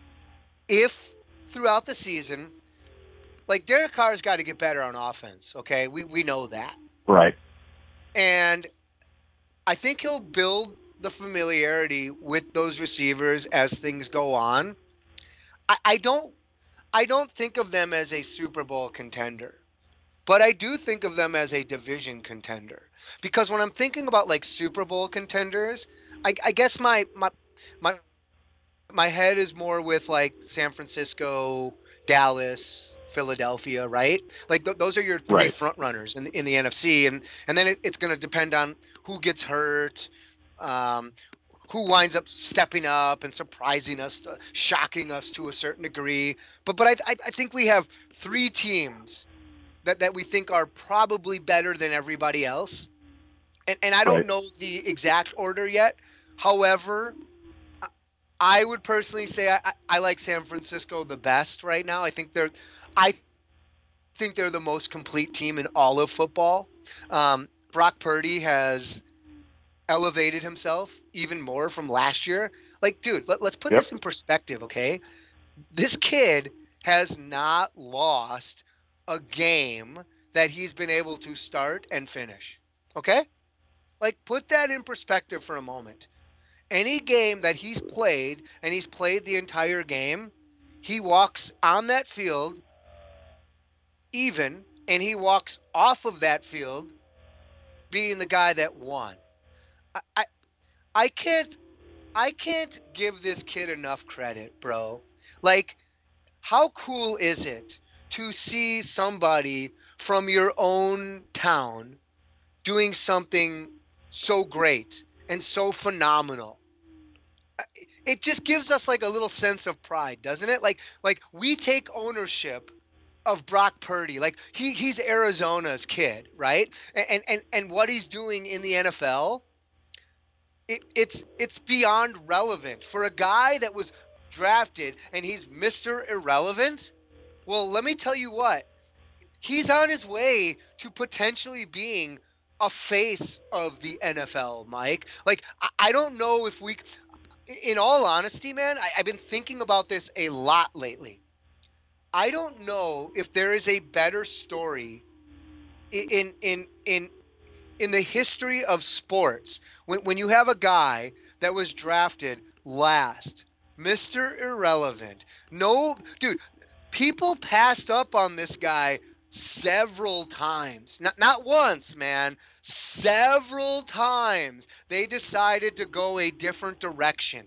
if throughout the season, like, Derek Carr's got to get better on offense, okay? We we know that. Right. And I think he'll build the familiarity with those receivers as things go on. I, I don't I don't think of them as a Super Bowl contender, but I do think of them as a division contender. Because when I'm thinking about, like, Super Bowl contenders, I, I guess my my my my head is more with, like, San Francisco, Dallas, Philadelphia, right? Like, th- those are your three Right. front runners in the, in the N F C, and and then it, it's going to depend on who gets hurt, um, who winds up stepping up and surprising us, uh, shocking us to a certain degree. But but I I, I think we have three teams that, that we think are probably better than everybody else, and and I don't Right. know the exact order yet. However, I- I would personally say I, I I like San Francisco the best right now. I think they're I think they're the most complete team in all of football. Um, Brock Purdy has elevated himself even more from last year. Like, dude, let, let's put Yep. this in perspective, okay? This kid has not lost a game that he's been able to start and finish, okay? Like, put that in perspective for a moment. Any game that he's played, and he's played the entire game, he walks on that field even, and he walks off of that field being the guy that won. I, I, I can't, I can't give this kid enough credit, bro. Like, how cool is it to see somebody from your own town doing something so great and so phenomenal? It just gives us, like, a little sense of pride, doesn't it? Like, like we take ownership of Brock Purdy. Like, he he's Arizona's kid, right? And and and what he's doing in the N F L, it, it's it's beyond relevant for a guy that was drafted and he's Mister Irrelevant. Well, let me tell you what, he's on his way to potentially being a face of the N F L, Mike. Like, I, I don't know if we, in all honesty, man, I, I've been thinking about this a lot lately. I don't know if there is a better story in in in in the history of sports when when you have a guy that was drafted last, Mister Irrelevant. No, dude, people passed up on this guy several times. Not not once, man. Several times they decided to go a different direction.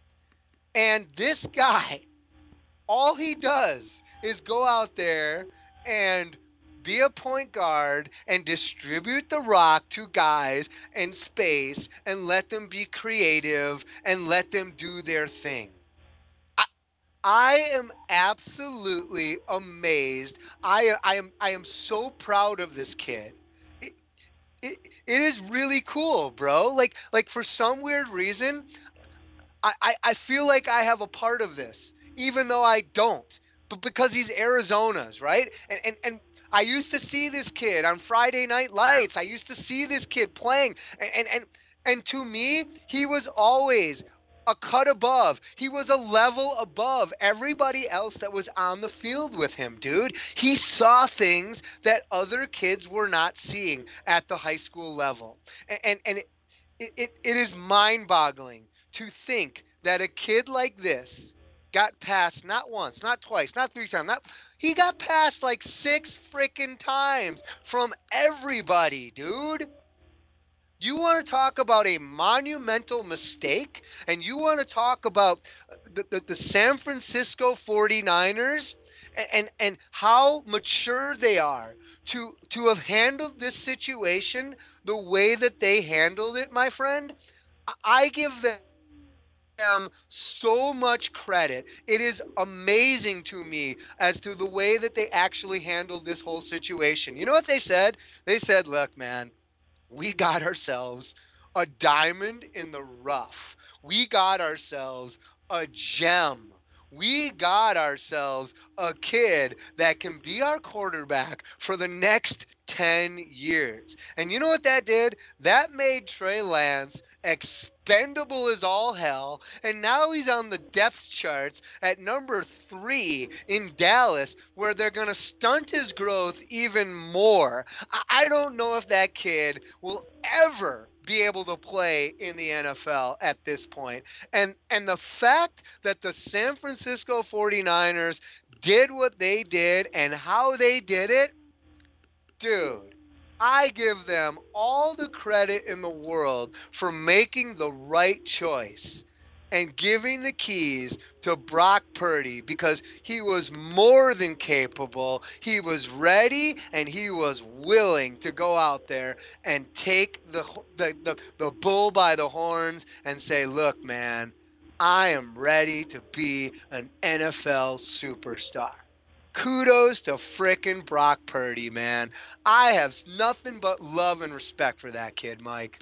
And this guy, all he does is go out there and be a point guard and distribute the rock to guys in space and let them be creative and let them do their thing. I, I am absolutely amazed. I, I am I am so proud of this kid. It, it, it is really cool, bro. Like like for some weird reason, I, I, I feel like I have a part of this, even though I don't. But because he's Arizona's, right? And, and and I used to see this kid on Friday Night Lights. I used to see this kid playing. And and and, and to me, he was always a cut above. He was a level above everybody else that was on the field with him, dude. He saw things that other kids were not seeing at the high school level. And and, and it, it, it is mind-boggling to think that a kid like this got passed not once, not twice, not three times. Not he got passed like six freaking times from everybody, dude. You want to talk about a monumental mistake, and you want to talk about the, the, the San Francisco forty-niners and, and and how mature they are to to have handled this situation the way that they handled it, my friend. I give them them so much credit. It is amazing to me as to the way that they actually handled this whole situation. You know what they said? They said, look, man, we got ourselves a diamond in the rough. We got ourselves a gem. We got ourselves a kid that can be our quarterback for the next ten years. And you know what that did? That made Trey Lance expendable as all hell, and now he's on the depth charts at number three in Dallas, where they're going to stunt his growth even more. I don't know if that kid will ever be able to play in the N F L at this point. And and the fact that the San Francisco forty-niners did what they did and how they did it, dude, I give them all the credit in the world for making the right choice and giving the keys to Brock Purdy, because he was more than capable. He was ready and he was willing to go out there and take the the, the, the bull by the horns and say, look, man, I am ready to be an N F L superstar. Kudos to frickin' Brock Purdy, man. I have nothing but love and respect for that kid, Mike.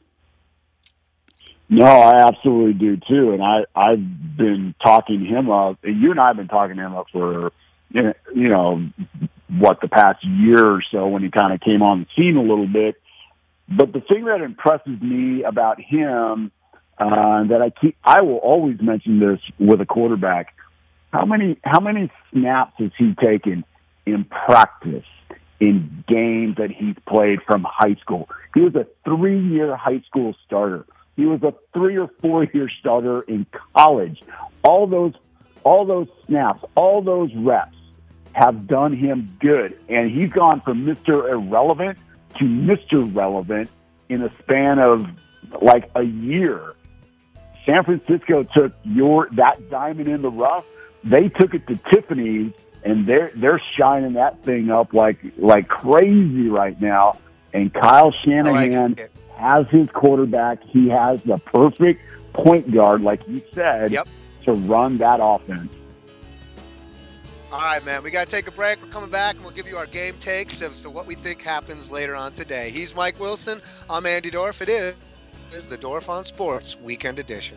No, I absolutely do too. And I, I've been talking him up. You and I have been talking him up for, you know, what, the past year or so when he kind of came on the scene a little bit. But the thing that impresses me about him, uh, that I keep, I will always mention this with a quarterback. How many how many snaps has he taken in practice, in games that he's played from high school? He was a three-year high school starter. He was a three- or four-year starter in college. All those all those snaps, all those reps have done him good. And he's gone from Mister Irrelevant to Mister Relevant in a span of like a year. San Francisco took your that diamond in the rough. They took it to Tiffany's, and they're they're shining that thing up like like crazy right now. And Kyle Shanahan like has his quarterback. He has the perfect point guard, like you said, yep, to run that offense. All right, man. We got to take a break. We're coming back, and we'll give you our game takes as to what we think happens later on today. He's Mike Wilson. I'm Andy Dorff. It is, it is the Dorff on Sports Weekend Edition.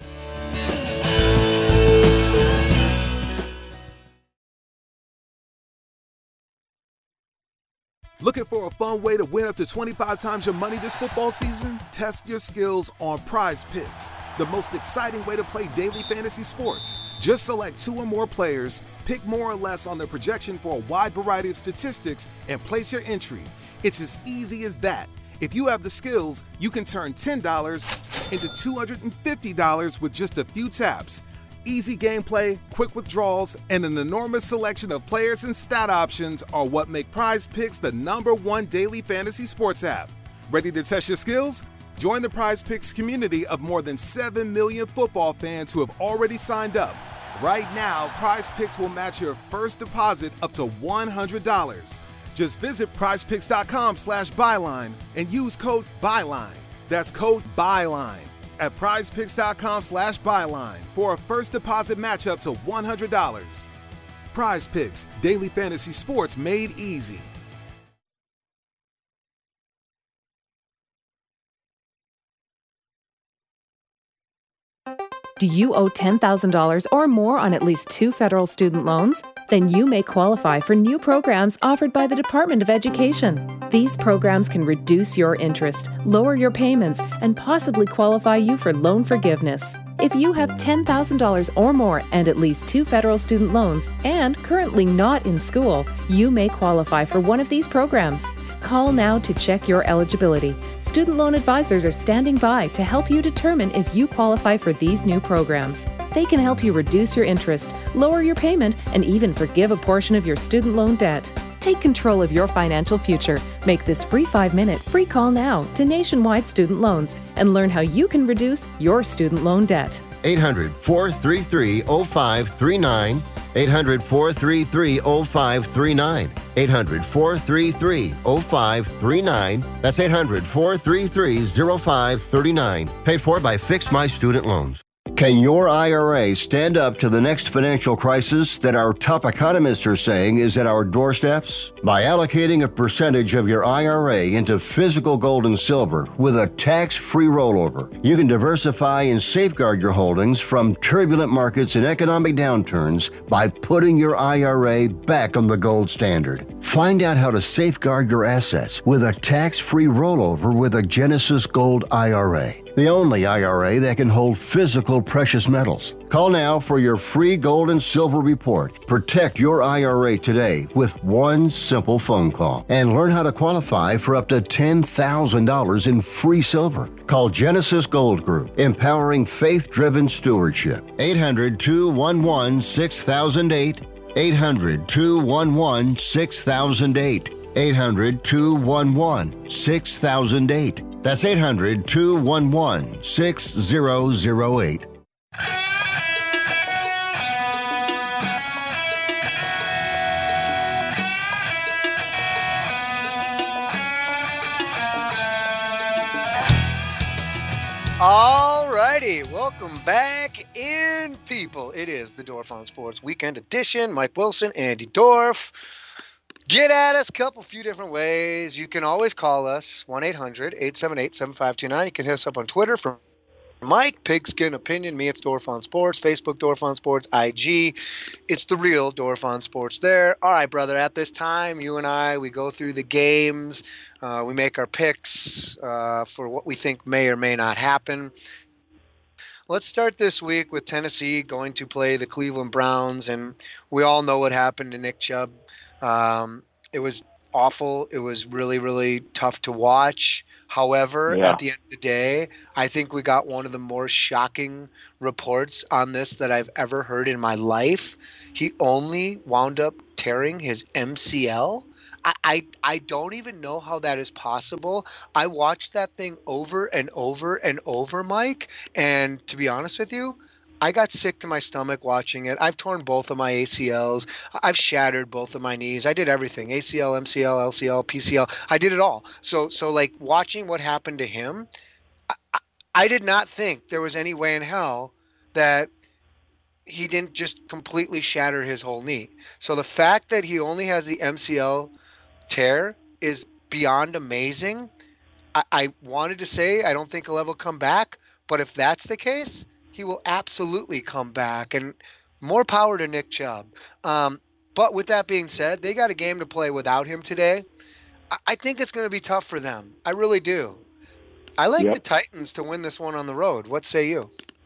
Looking for a fun way to win up to twenty-five times your money this football season? Test your skills on Prize Picks, the most exciting way to play daily fantasy sports. Just select two or more players, pick more or less on their projection for a wide variety of statistics, and place your entry. It's as easy as that. If you have the skills, you can turn ten dollars into two hundred fifty dollars with just a few taps. Easy gameplay, quick withdrawals, and an enormous selection of players and stat options are what make Prize Picks the number one daily fantasy sports app. Ready to test your skills? Join the Prize Picks community of more than seven million football fans who have already signed up. Right now, Prize Picks will match your first deposit up to one hundred dollars. Just visit prizepicks.com slash byline and use code BYLINE. That's code BYLINE at prizepicks.com slash byline for a first deposit match up to one hundred dollars. Prize Picks, daily fantasy sports made easy. Do you owe ten thousand dollars or more on at least two federal student loans? Then you may qualify for new programs offered by the Department of Education. These programs can reduce your interest, lower your payments, and possibly qualify you for loan forgiveness. If you have ten thousand dollars or more and at least two federal student loans and currently not in school, you may qualify for one of these programs. Call now to check your eligibility. Student Loan Advisors are standing by to help you determine if you qualify for these new programs. They can help you reduce your interest, lower your payment, and even forgive a portion of your student loan debt. Take control of your financial future. Make this free five-minute free call now to Nationwide Student Loans and learn how you can reduce your student loan debt. eight hundred, four three three, oh five three nine. eight hundred, four three three, oh five three nine. eight hundred, four three three, oh five three nine. That's eight hundred, four three three, oh five three nine. Paid for by Fix My Student Loans. Can your I R A stand up to the next financial crisis that our top economists are saying is at our doorsteps? By allocating a percentage of your I R A into physical gold and silver with a tax-free rollover, you can diversify and safeguard your holdings from turbulent markets and economic downturns by putting your I R A back on the gold standard. Find out how to safeguard your assets with a tax-free rollover with a Genesis Gold I R A, the only I R A that can hold physical precious metals. Call now for your free gold and silver report. Protect your I R A today with one simple phone call and learn how to qualify for up to ten thousand dollars in free silver. Call Genesis Gold Group, empowering faith-driven stewardship. eight hundred, two one one, six thousand eight. eight hundred, two one one, six thousand eight. eight hundred, two one one, six thousand eight. That's eight hundred, two one one, six thousand eight. All righty, welcome back in, people. It is the Dorf on Sports Weekend Edition. Mike Wilson, Andy Dorf. Get at us a couple few different ways. You can always call us, one eight hundred, eight seven eight, seven five two nine. You can hit us up on Twitter for Mike, Pigskin Opinion. Me, it's Dorf on Sports. Facebook, Dorf on Sports. I G, it's the real Dorf on Sports there. All right, brother, at this time, you and I, we go through the games. Uh, we make our picks uh, for what we think may or may not happen. Let's start this week with Tennessee going to play the Cleveland Browns, and we all know what happened to Nick Chubb. Um, it was awful. It was really, really tough to watch. However, yeah. At the end of the day, I think we got one of the more shocking reports on this that I've ever heard in my life. He only wound up tearing his M C L. I, I, I don't even know how that is possible. I watched that thing over and over and over, Mike, and to be honest with you, I got sick to my stomach watching it. I've torn both of my A C Ls. I've shattered both of my knees. I did everything. A C L, M C L, L C L, P C L. I did it all. So, so like watching what happened to him, I, I did not think there was any way in hell that he didn't just completely shatter his whole knee. So the fact that he only has the M C L tear is beyond amazing. I, I wanted to say I don't think he'll ever come back, but if that's the case, he will absolutely come back, and more power to Nick Chubb. Um, but with that being said, they got a game to play without him today. I, I think it's going to be tough for them. I really do. I like yep. the Titans to win this one on the road. What say you?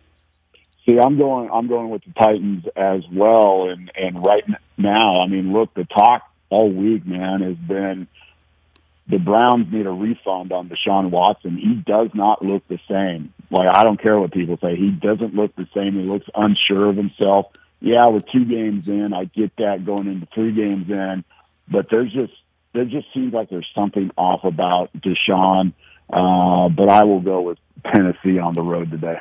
See, I'm going. I'm going with the Titans as well. And and right now, I mean, look, the talk all week, man, has been the Browns need a refund on Deshaun Watson. He does not look the same. Like, I don't care what people say. He doesn't look the same. He looks unsure of himself. Yeah, we're two games in. I get that going into three games in. But there's just there just seems like there's something off about Deshaun. Uh, but I will go with Tennessee on the road today.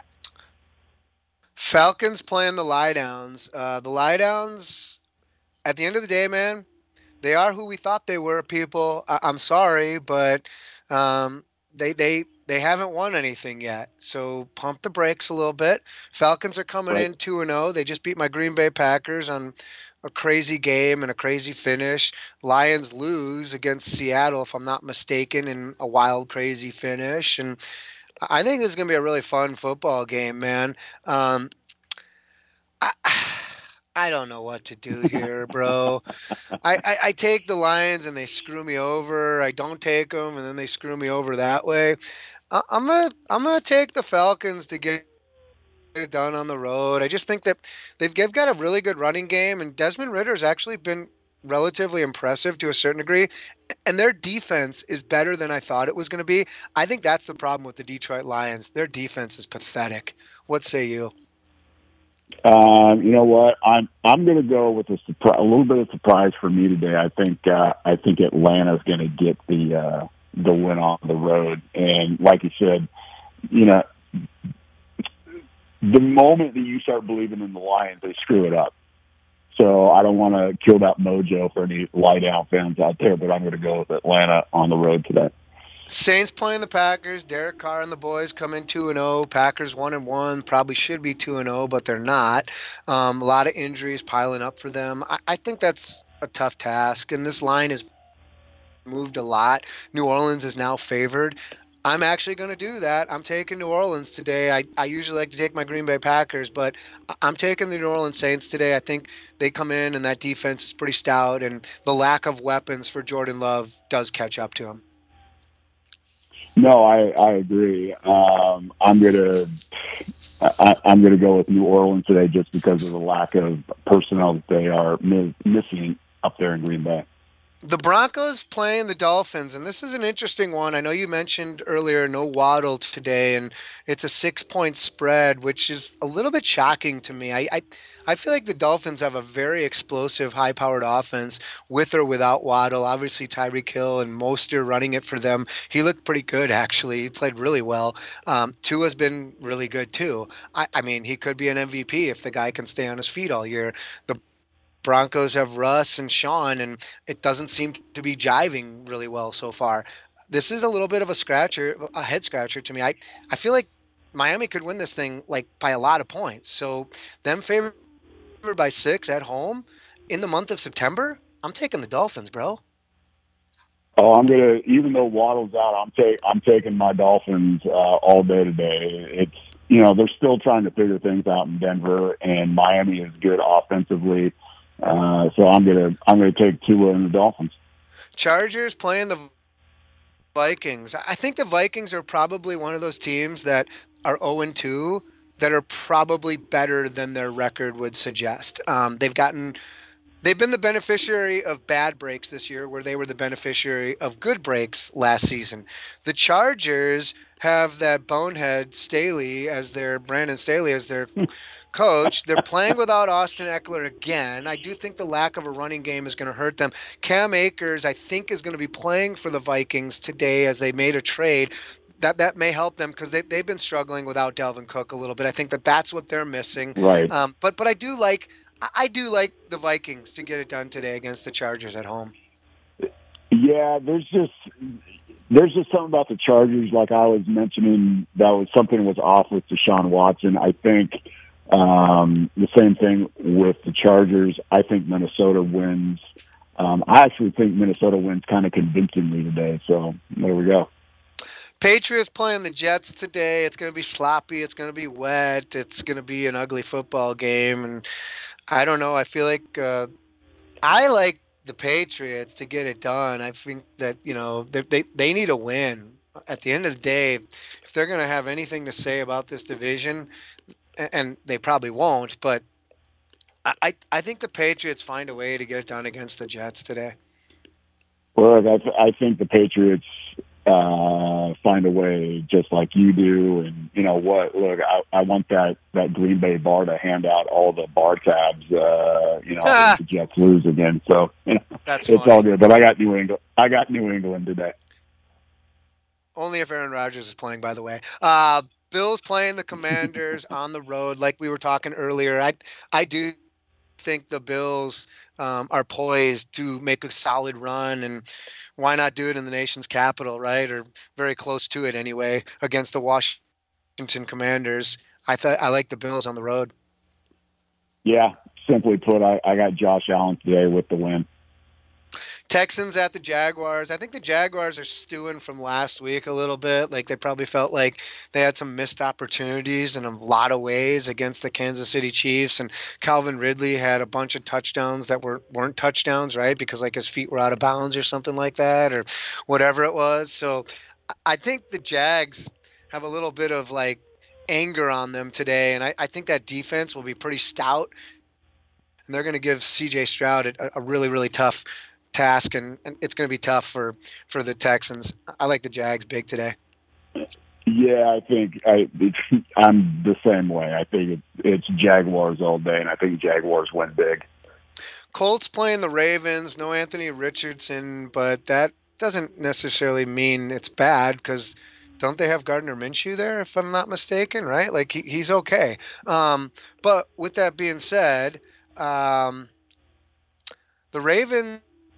Falcons playing the lie downs. Uh, the lie downs, at the end of the day, man, they are who we thought they were, people. I- I'm sorry, but um, they they they haven't won anything yet. So pump the brakes a little bit. Falcons are coming right. in two and oh. They just beat my Green Bay Packers on a crazy game and a crazy finish. Lions lose against Seattle, if I'm not mistaken, in a wild, crazy finish. And I think this is going to be a really fun football game, man. Um, I, I don't know what to do here, bro. I, I, I take the Lions and they screw me over. I don't take them and then they screw me over that way. I, I'm gonna I'm gonna take the Falcons to get it done on the road. I just think that they've, they've got a really good running game, and Desmond Ritter's actually been relatively impressive to a certain degree, and their defense is better than I thought it was going to be. I think that's the problem with the Detroit Lions. Their defense is pathetic. What say you? Um, you know what? I'm I'm going to go with a, surpri- a little bit of surprise for me today. I think uh, I think Atlanta's going to get the uh, the win on the road, and like you said, you know, the moment that you start believing in the Lions, they screw it up. So I don't want to kill that mojo for any lie down fans out there, but I'm going to go with Atlanta on the road today. Saints playing the Packers. Derek Carr and the boys come in two and oh. Packers one and one. Probably should be two and oh, but they're not. Um, a lot of injuries piling up for them. I, I think that's a tough task, and this line has moved a lot. New Orleans is now favored. I'm actually going to do that. I'm taking New Orleans today. I, I usually like to take my Green Bay Packers, but I'm taking the New Orleans Saints today. I think they come in, and that defense is pretty stout, and the lack of weapons for Jordan Love does catch up to him. No, I, I agree. Um, I'm gonna I, I'm gonna go with New Orleans today just because of the lack of personnel that they are mi- missing up there in Green Bay. The Broncos playing the Dolphins, and this is an interesting one. I know you mentioned earlier no Waddle today, and it's a six-point spread, which is a little bit shocking to me. I, I I feel like the Dolphins have a very explosive, high-powered offense with or without Waddle. Obviously, Tyreek Hill and Mostert running it for them. He looked pretty good, actually. He played really well. Um, Tua's been really good, too. I, I mean, he could be an M V P if the guy can stay on his feet all year. The Broncos have Russ and Sean, and it doesn't seem to be jiving really well so far. This is a little bit of a scratcher, a head scratcher to me. I, I feel like Miami could win this thing like by a lot of points. So them favored by six at home in the month of September, I'm taking the Dolphins, bro. Oh, I'm gonna. Even though Waddle's out, I'm take I'm taking my Dolphins uh, all day today. It's you know they're still trying to figure things out in Denver, and Miami is good offensively. Uh, so I'm gonna I'm gonna take Tua and the Dolphins. Chargers playing the Vikings. I think the Vikings are probably one of those teams that are oh and two that are probably better than their record would suggest. Um, they've gotten they've been the beneficiary of bad breaks this year, where they were the beneficiary of good breaks last season. The Chargers have that bonehead Staley as their Brandon Staley as their coach. They're playing without Austin Eckler again. I do think the lack of a running game is going to hurt them. Cam Akers, I think, is going to be playing for the Vikings today as they made a trade. That that may help them because they, they've been struggling without Dalvin Cook a little bit. I think that that's what they're missing. Right. Um, but but I do like I do like the Vikings to get it done today against the Chargers at home. Yeah, there's just there's just something about the Chargers, like I was mentioning, that was something was off with Deshaun Watson. I think um, the same thing with the Chargers. I think Minnesota wins. Um, I actually think Minnesota wins kind of convincingly today. So there we go. Patriots playing the Jets today. It's going to be sloppy. It's going to be wet. It's going to be an ugly football game. And I don't know. I feel like uh, I like the Patriots to get it done. I think that, you know, they, they, they need a win. At the end of the day, if they're going to have anything to say about this division, and they probably won't, but I, I think the Patriots find a way to get it done against the Jets today. Well, that's, I think the Patriots uh, find a way just like you do. And you know what, look, I, I want that, that Green Bay bar to hand out all the bar tabs, uh, you know, ah. if the Jets lose again. So, you know, That's it's funny. all good, but I got New England. I got New England today. Only if Aaron Rodgers is playing, by the way. Uh, Bills playing the Commanders on the road. Like we were talking earlier, I, I do think the Bills um, are poised to make a solid run, and why not do it in the nation's capital, right? Or very close to it anyway, against the Washington Commanders. I thought I like the Bills on the road. Yeah, simply put, I, I got Josh Allen today with the win. Texans at the Jaguars. I think the Jaguars are stewing from last week a little bit. Like they probably felt like they had some missed opportunities in a lot of ways against the Kansas City Chiefs. And Calvin Ridley had a bunch of touchdowns that were, weren't touchdowns, right? Because like his feet were out of bounds or something like that or whatever it was. So I think the Jags have a little bit of like anger on them today. And I, I think that defense will be pretty stout and they're going to give C J Stroud a, a really, really tough task, and, and it's going to be tough for, for the Texans. I like the Jags big today. Yeah, I think I, it's, I'm the same way. I think it's, it's Jaguars all day, and I think Jaguars win big. Colts playing the Ravens, no Anthony Richardson, but that doesn't necessarily mean it's bad because don't they have Gardner Minshew there, if I'm not mistaken, right? Like, he, he's okay. Um, but with that being said, um, the Ravens,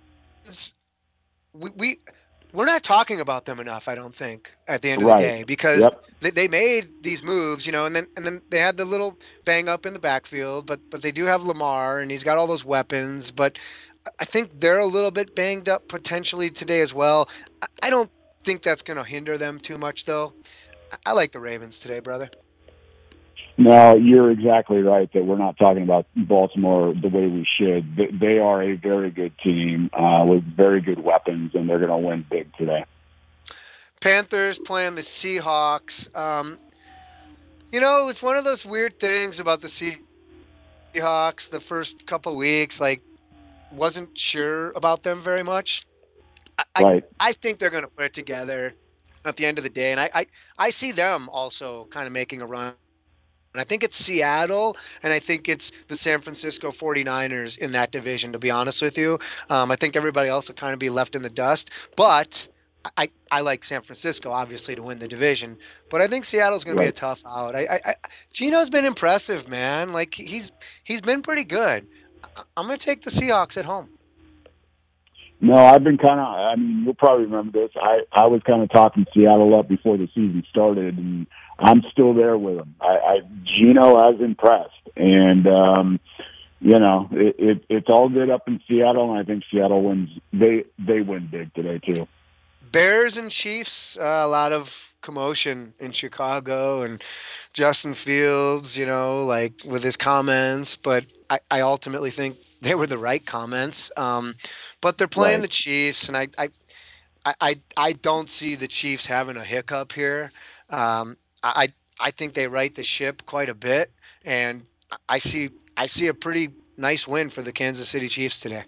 we, we, we're not talking about them enough, I don't think, at the end of right. the day, because yep. they, they made these moves, you know, and then and then they had the little bang up in the backfield, but but they do have Lamar, and he's got all those weapons, but I think they're a little bit banged up potentially today as well. I don't think that's going to hinder them too much, though. I like the Ravens today, brother. No, you're exactly right that we're not talking about Baltimore the way we should. They are a very good team uh, with very good weapons, and they're going to win big today. Panthers playing the Seahawks. Um, you know, it's one of those weird things about the Seahawks the first couple of weeks. Like, wasn't sure about them very much. I, right. I, I think they're going to put it together at the end of the day, and I, I, I see them also kind of making a run. And I think it's Seattle, and I think it's the San Francisco forty-niners in that division, to be honest with you. Um, I think everybody else will kind of be left in the dust. But I, I like San Francisco, obviously, to win the division. But I think Seattle's going right. to be a tough out. I, I, I, Gino's been impressive, man. Like, he's he's been pretty good. I'm going to take the Seahawks at home. No, I've been kind of, I mean, you'll probably remember this. I, I was kind of talking Seattle up before the season started, and I'm still there with them. I, I Gino has impressed, and um, you know it, it, it's all good up in Seattle, and I think Seattle wins. They they win big today too. Bears and Chiefs, uh, a lot of commotion in Chicago, and Justin Fields, you know, like with his comments, but I, I ultimately think they were the right comments. Um, but they're playing right. the Chiefs, and I, I I I don't see the Chiefs having a hiccup here. Um, I I think they right the ship quite a bit, and I see I see a pretty nice win for the Kansas City Chiefs today.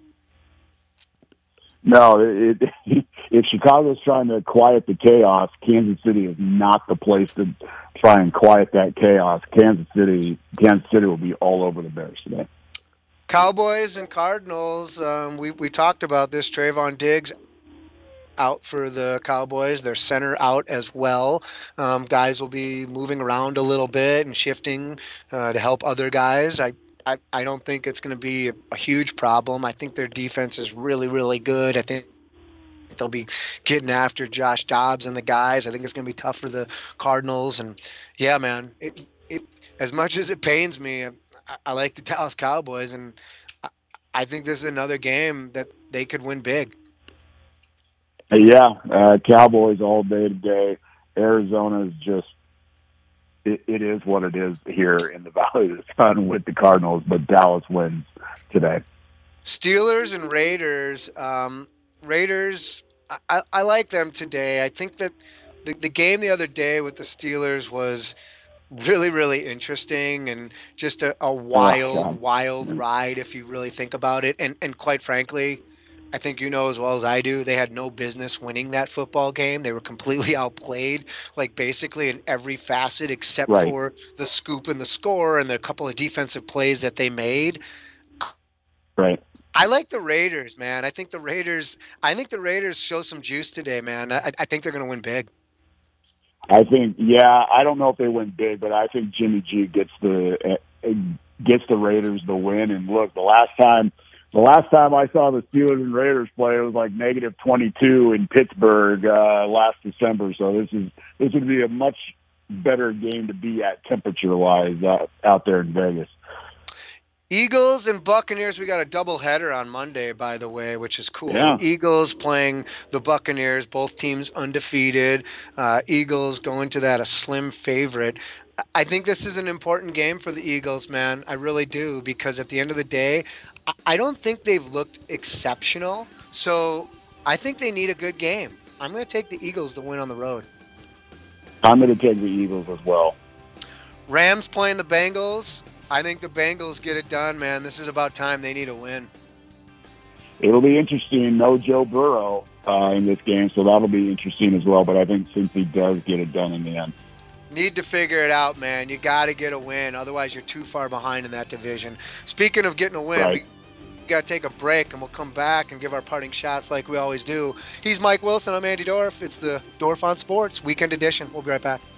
No, it, it, if Chicago's trying to quiet the chaos, Kansas City is not the place to try and quiet that chaos. Kansas City, Kansas City will be all over the Bears today. Cowboys and Cardinals. Um, we we talked about this. Trayvon Diggs out for the Cowboys. Their center out as well. Um, guys will be moving around a little bit and shifting uh, to help other guys. I, I, I don't think it's going to be a, a huge problem. I think their defense is really, really good. I think they'll be getting after Josh Dobbs and the guys. I think it's going to be tough for the Cardinals. And yeah, man, it, it, as much as it pains me, I, I like the Dallas Cowboys, and I, I think this is another game that they could win big. Yeah, uh, Cowboys all day today. Arizona is just, it, it is what it is here in the Valley of the Sun with the Cardinals, but Dallas wins today. Steelers and Raiders. Um, Raiders, I, I like them today. I think that the, the game the other day with the Steelers was really, really interesting and just a, a wild, oh, wild ride if you really think about it. And, and quite frankly, I think you know as well as I do, they had no business winning that football game. They were completely outplayed, like basically in every facet except right. for the scoop and the score and the couple of defensive plays that they made. Right. I like the Raiders, man. I think the Raiders. I think the Raiders show some juice today, man. I, I think they're going to win big. I think, yeah. I don't know if they win big, but I think Jimmy G gets the uh, gets the Raiders the win. And look, the last time. The last time I saw the Steelers and Raiders play, it was like negative twenty-two in Pittsburgh uh, last December. So this is this would be a much better game to be at temperature-wise out, out there in Vegas. Eagles and Buccaneers, we got a doubleheader on Monday, by the way, which is cool. Yeah. Eagles playing the Buccaneers, both teams undefeated. Uh, Eagles going to that a slim favorite. I think this is an important game for the Eagles, man. I really do, because at the end of the day, I don't think they've looked exceptional. So I think they need a good game. I'm going to take the Eagles to win on the road. I'm going to take the Eagles as well. Rams playing the Bengals. I think the Bengals get it done, man. This is about time. They need a win. It'll be interesting. No Joe Burrow uh, in this game, so that'll be interesting as well. But I think Cincy does get it done in the end. Need to figure it out, man. You got to get a win. Otherwise, you're too far behind in that division. Speaking of getting a win, Right. we got to take a break, and we'll come back and give our parting shots like we always do. He's Mike Wilson. I'm Andy Dorf. It's the Dorf on Sports Weekend Edition. We'll be right back.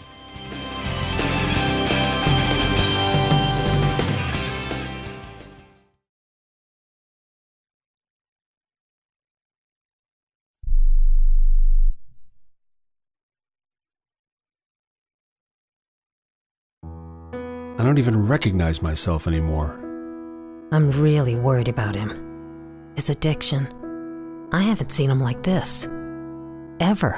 I don't even recognize myself anymore. I'm really worried about him. His addiction. I haven't seen him like this. Ever.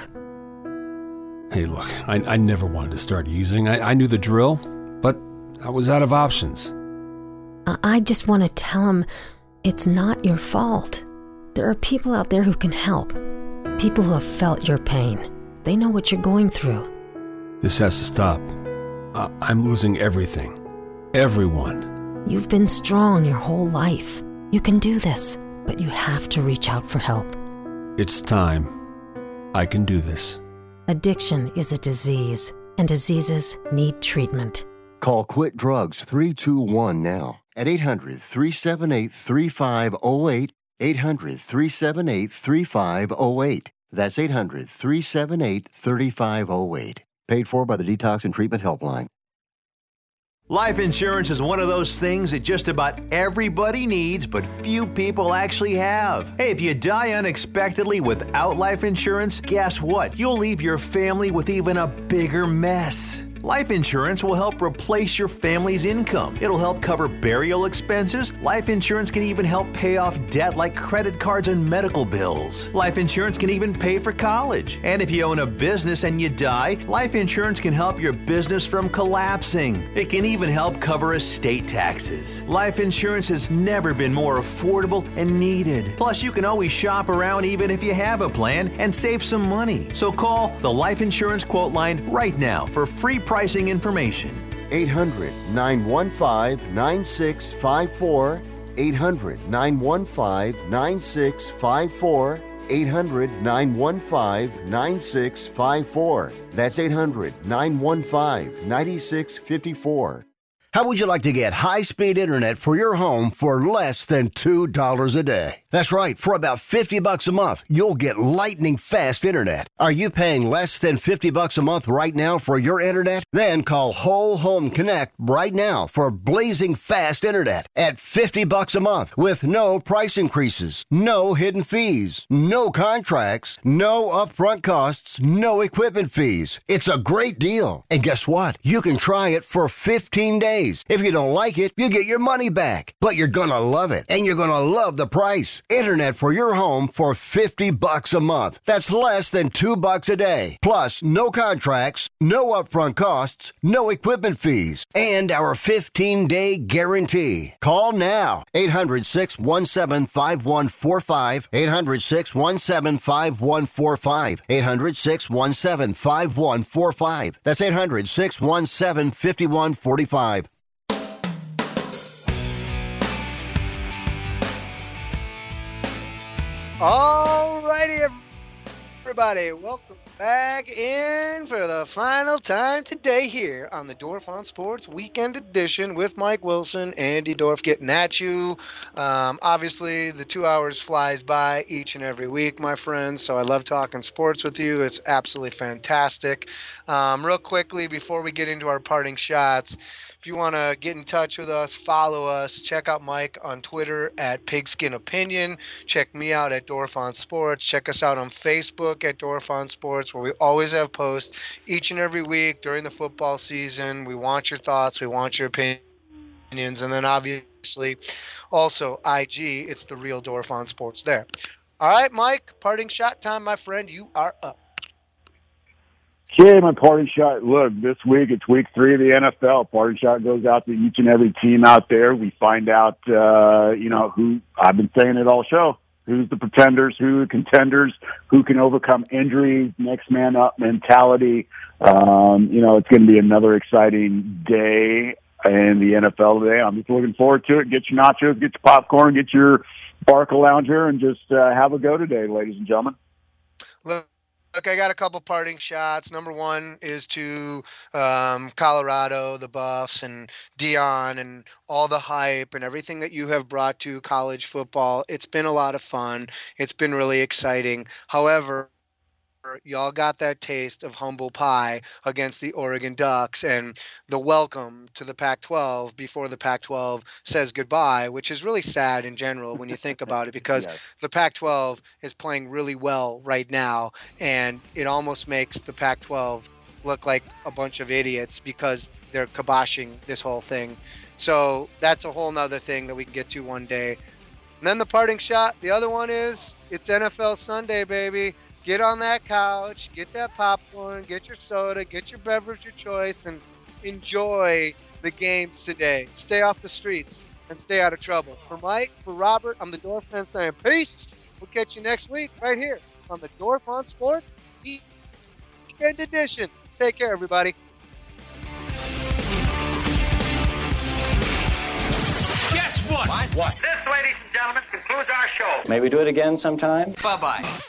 Hey, look, I, I never wanted to start using. I, I knew the drill, but I was out of options. I, I just want to tell him it's not your fault. There are people out there who can help. People who have felt your pain. They know what you're going through. This has to stop. I, I'm losing everything. Everyone. You've been strong your whole life. You can do this, but you have to reach out for help. It's time. I can do this. Addiction is a disease, and diseases need treatment. Call Quit Drugs three two one now at eight hundred, three seven eight, three five zero eight, eight hundred, three seven eight, three five zero eight. That's eight hundred, three seven eight, three five zero eight. Paid for by the Detox and Treatment Helpline. Life insurance is one of those things that just about everybody needs, but few people actually have. Hey, if you die unexpectedly without life insurance, guess what? You'll leave your family with even a bigger mess. Life insurance will help replace your family's income. It'll help cover burial expenses. Life insurance can even help pay off debt like credit cards and medical bills. Life insurance can even pay for college. And if you own a business and you die, life insurance can help your business from collapsing. It can even help cover estate taxes. Life insurance has never been more affordable and needed. Plus, you can always shop around even if you have a plan and save some money. So call the Life Insurance Quote Line right now for free pricing information. eight hundred, nine one five, nine six five four. eight hundred, nine one five, nine six five four. eight hundred, nine one five, nine six five four. That's eight hundred, nine one five, nine six five four. How would you like to get high-speed internet for your home for less than two dollars a day? That's right. For about fifty bucks a month, you'll get lightning fast internet. Are you paying less than fifty bucks a month right now for your internet? Then call Whole Home Connect right now for blazing fast internet at fifty bucks a month with no price increases, no hidden fees, no contracts, no upfront costs, no equipment fees. It's a great deal. And guess what? You can try it for fifteen days. If you don't like it, you get your money back. But you're gonna love it, and you're gonna love the price. Internet for your home for fifty bucks a month. That's less than two bucks a day. Plus, no contracts, no upfront costs, no equipment fees, and our fifteen-day guarantee. Call now. eight hundred, six one seven, five one four five. eight hundred, six one seven, five one four five. eight hundred, six one seven, five one four five. That's eight hundred, six one seven, five one four five. All righty, everybody. Welcome back in for the final time today here on the Dorf on Sports Weekend Edition with Mike Wilson, Andy Dorf getting at you. Um, obviously, the two hours flies by each and every week, my friends, so I love talking sports with you. It's absolutely fantastic. Um, real quickly, before we get into our parting shots, if you want to get in touch with us, follow us, check out Mike on Twitter at Pigskin Opinion. Check me out at Dorf on Sports. Check us out on Facebook at Dorf on Sports, where we always have posts each and every week during the football season. We want your thoughts. We want your opinions. And then obviously also I G, it's the real Dorf on Sports there. All right, Mike, parting shot time, my friend. You are up. Okay, my parting shot. Look, this week it's week three of the N F L. Parting shot goes out to each and every team out there. We find out, uh, you know, who, I've been saying it all show, who's the pretenders, who the contenders, who can overcome injuries, next man up mentality. Um, you know, it's going to be another exciting day in the N F L today. I'm just looking forward to it. Get your nachos, get your popcorn, get your Barca Lounger, and just uh, have a go today, ladies and gentlemen. Look, look, I got a couple parting shots. Number one is to um, Colorado, the Buffs, and Dion, and all the hype and everything that you have brought to college football. It's been a lot of fun. It's been really exciting. However, y'all got that taste of humble pie against the Oregon Ducks and the welcome to the Pac twelve before the Pac twelve says goodbye, which is really sad in general when you think about it, because yes. the Pac twelve is playing really well right now, and it almost makes the Pac twelve look like a bunch of idiots because they're kiboshing this whole thing. So that's a whole nother thing that we can get to one day. And then the parting shot, the other one is it's N F L Sunday, baby. Get on that couch, get that popcorn, get your soda, get your beverage of choice, and enjoy the games today. Stay off the streets and stay out of trouble. For Mike, for Robert, I'm the Dorf Man saying peace. We'll catch you next week right here on the Dorf on Sports Weekend Edition. Take care, everybody. Guess what? What? What? This, ladies and gentlemen, concludes our show. May we do it again sometime? Bye-bye.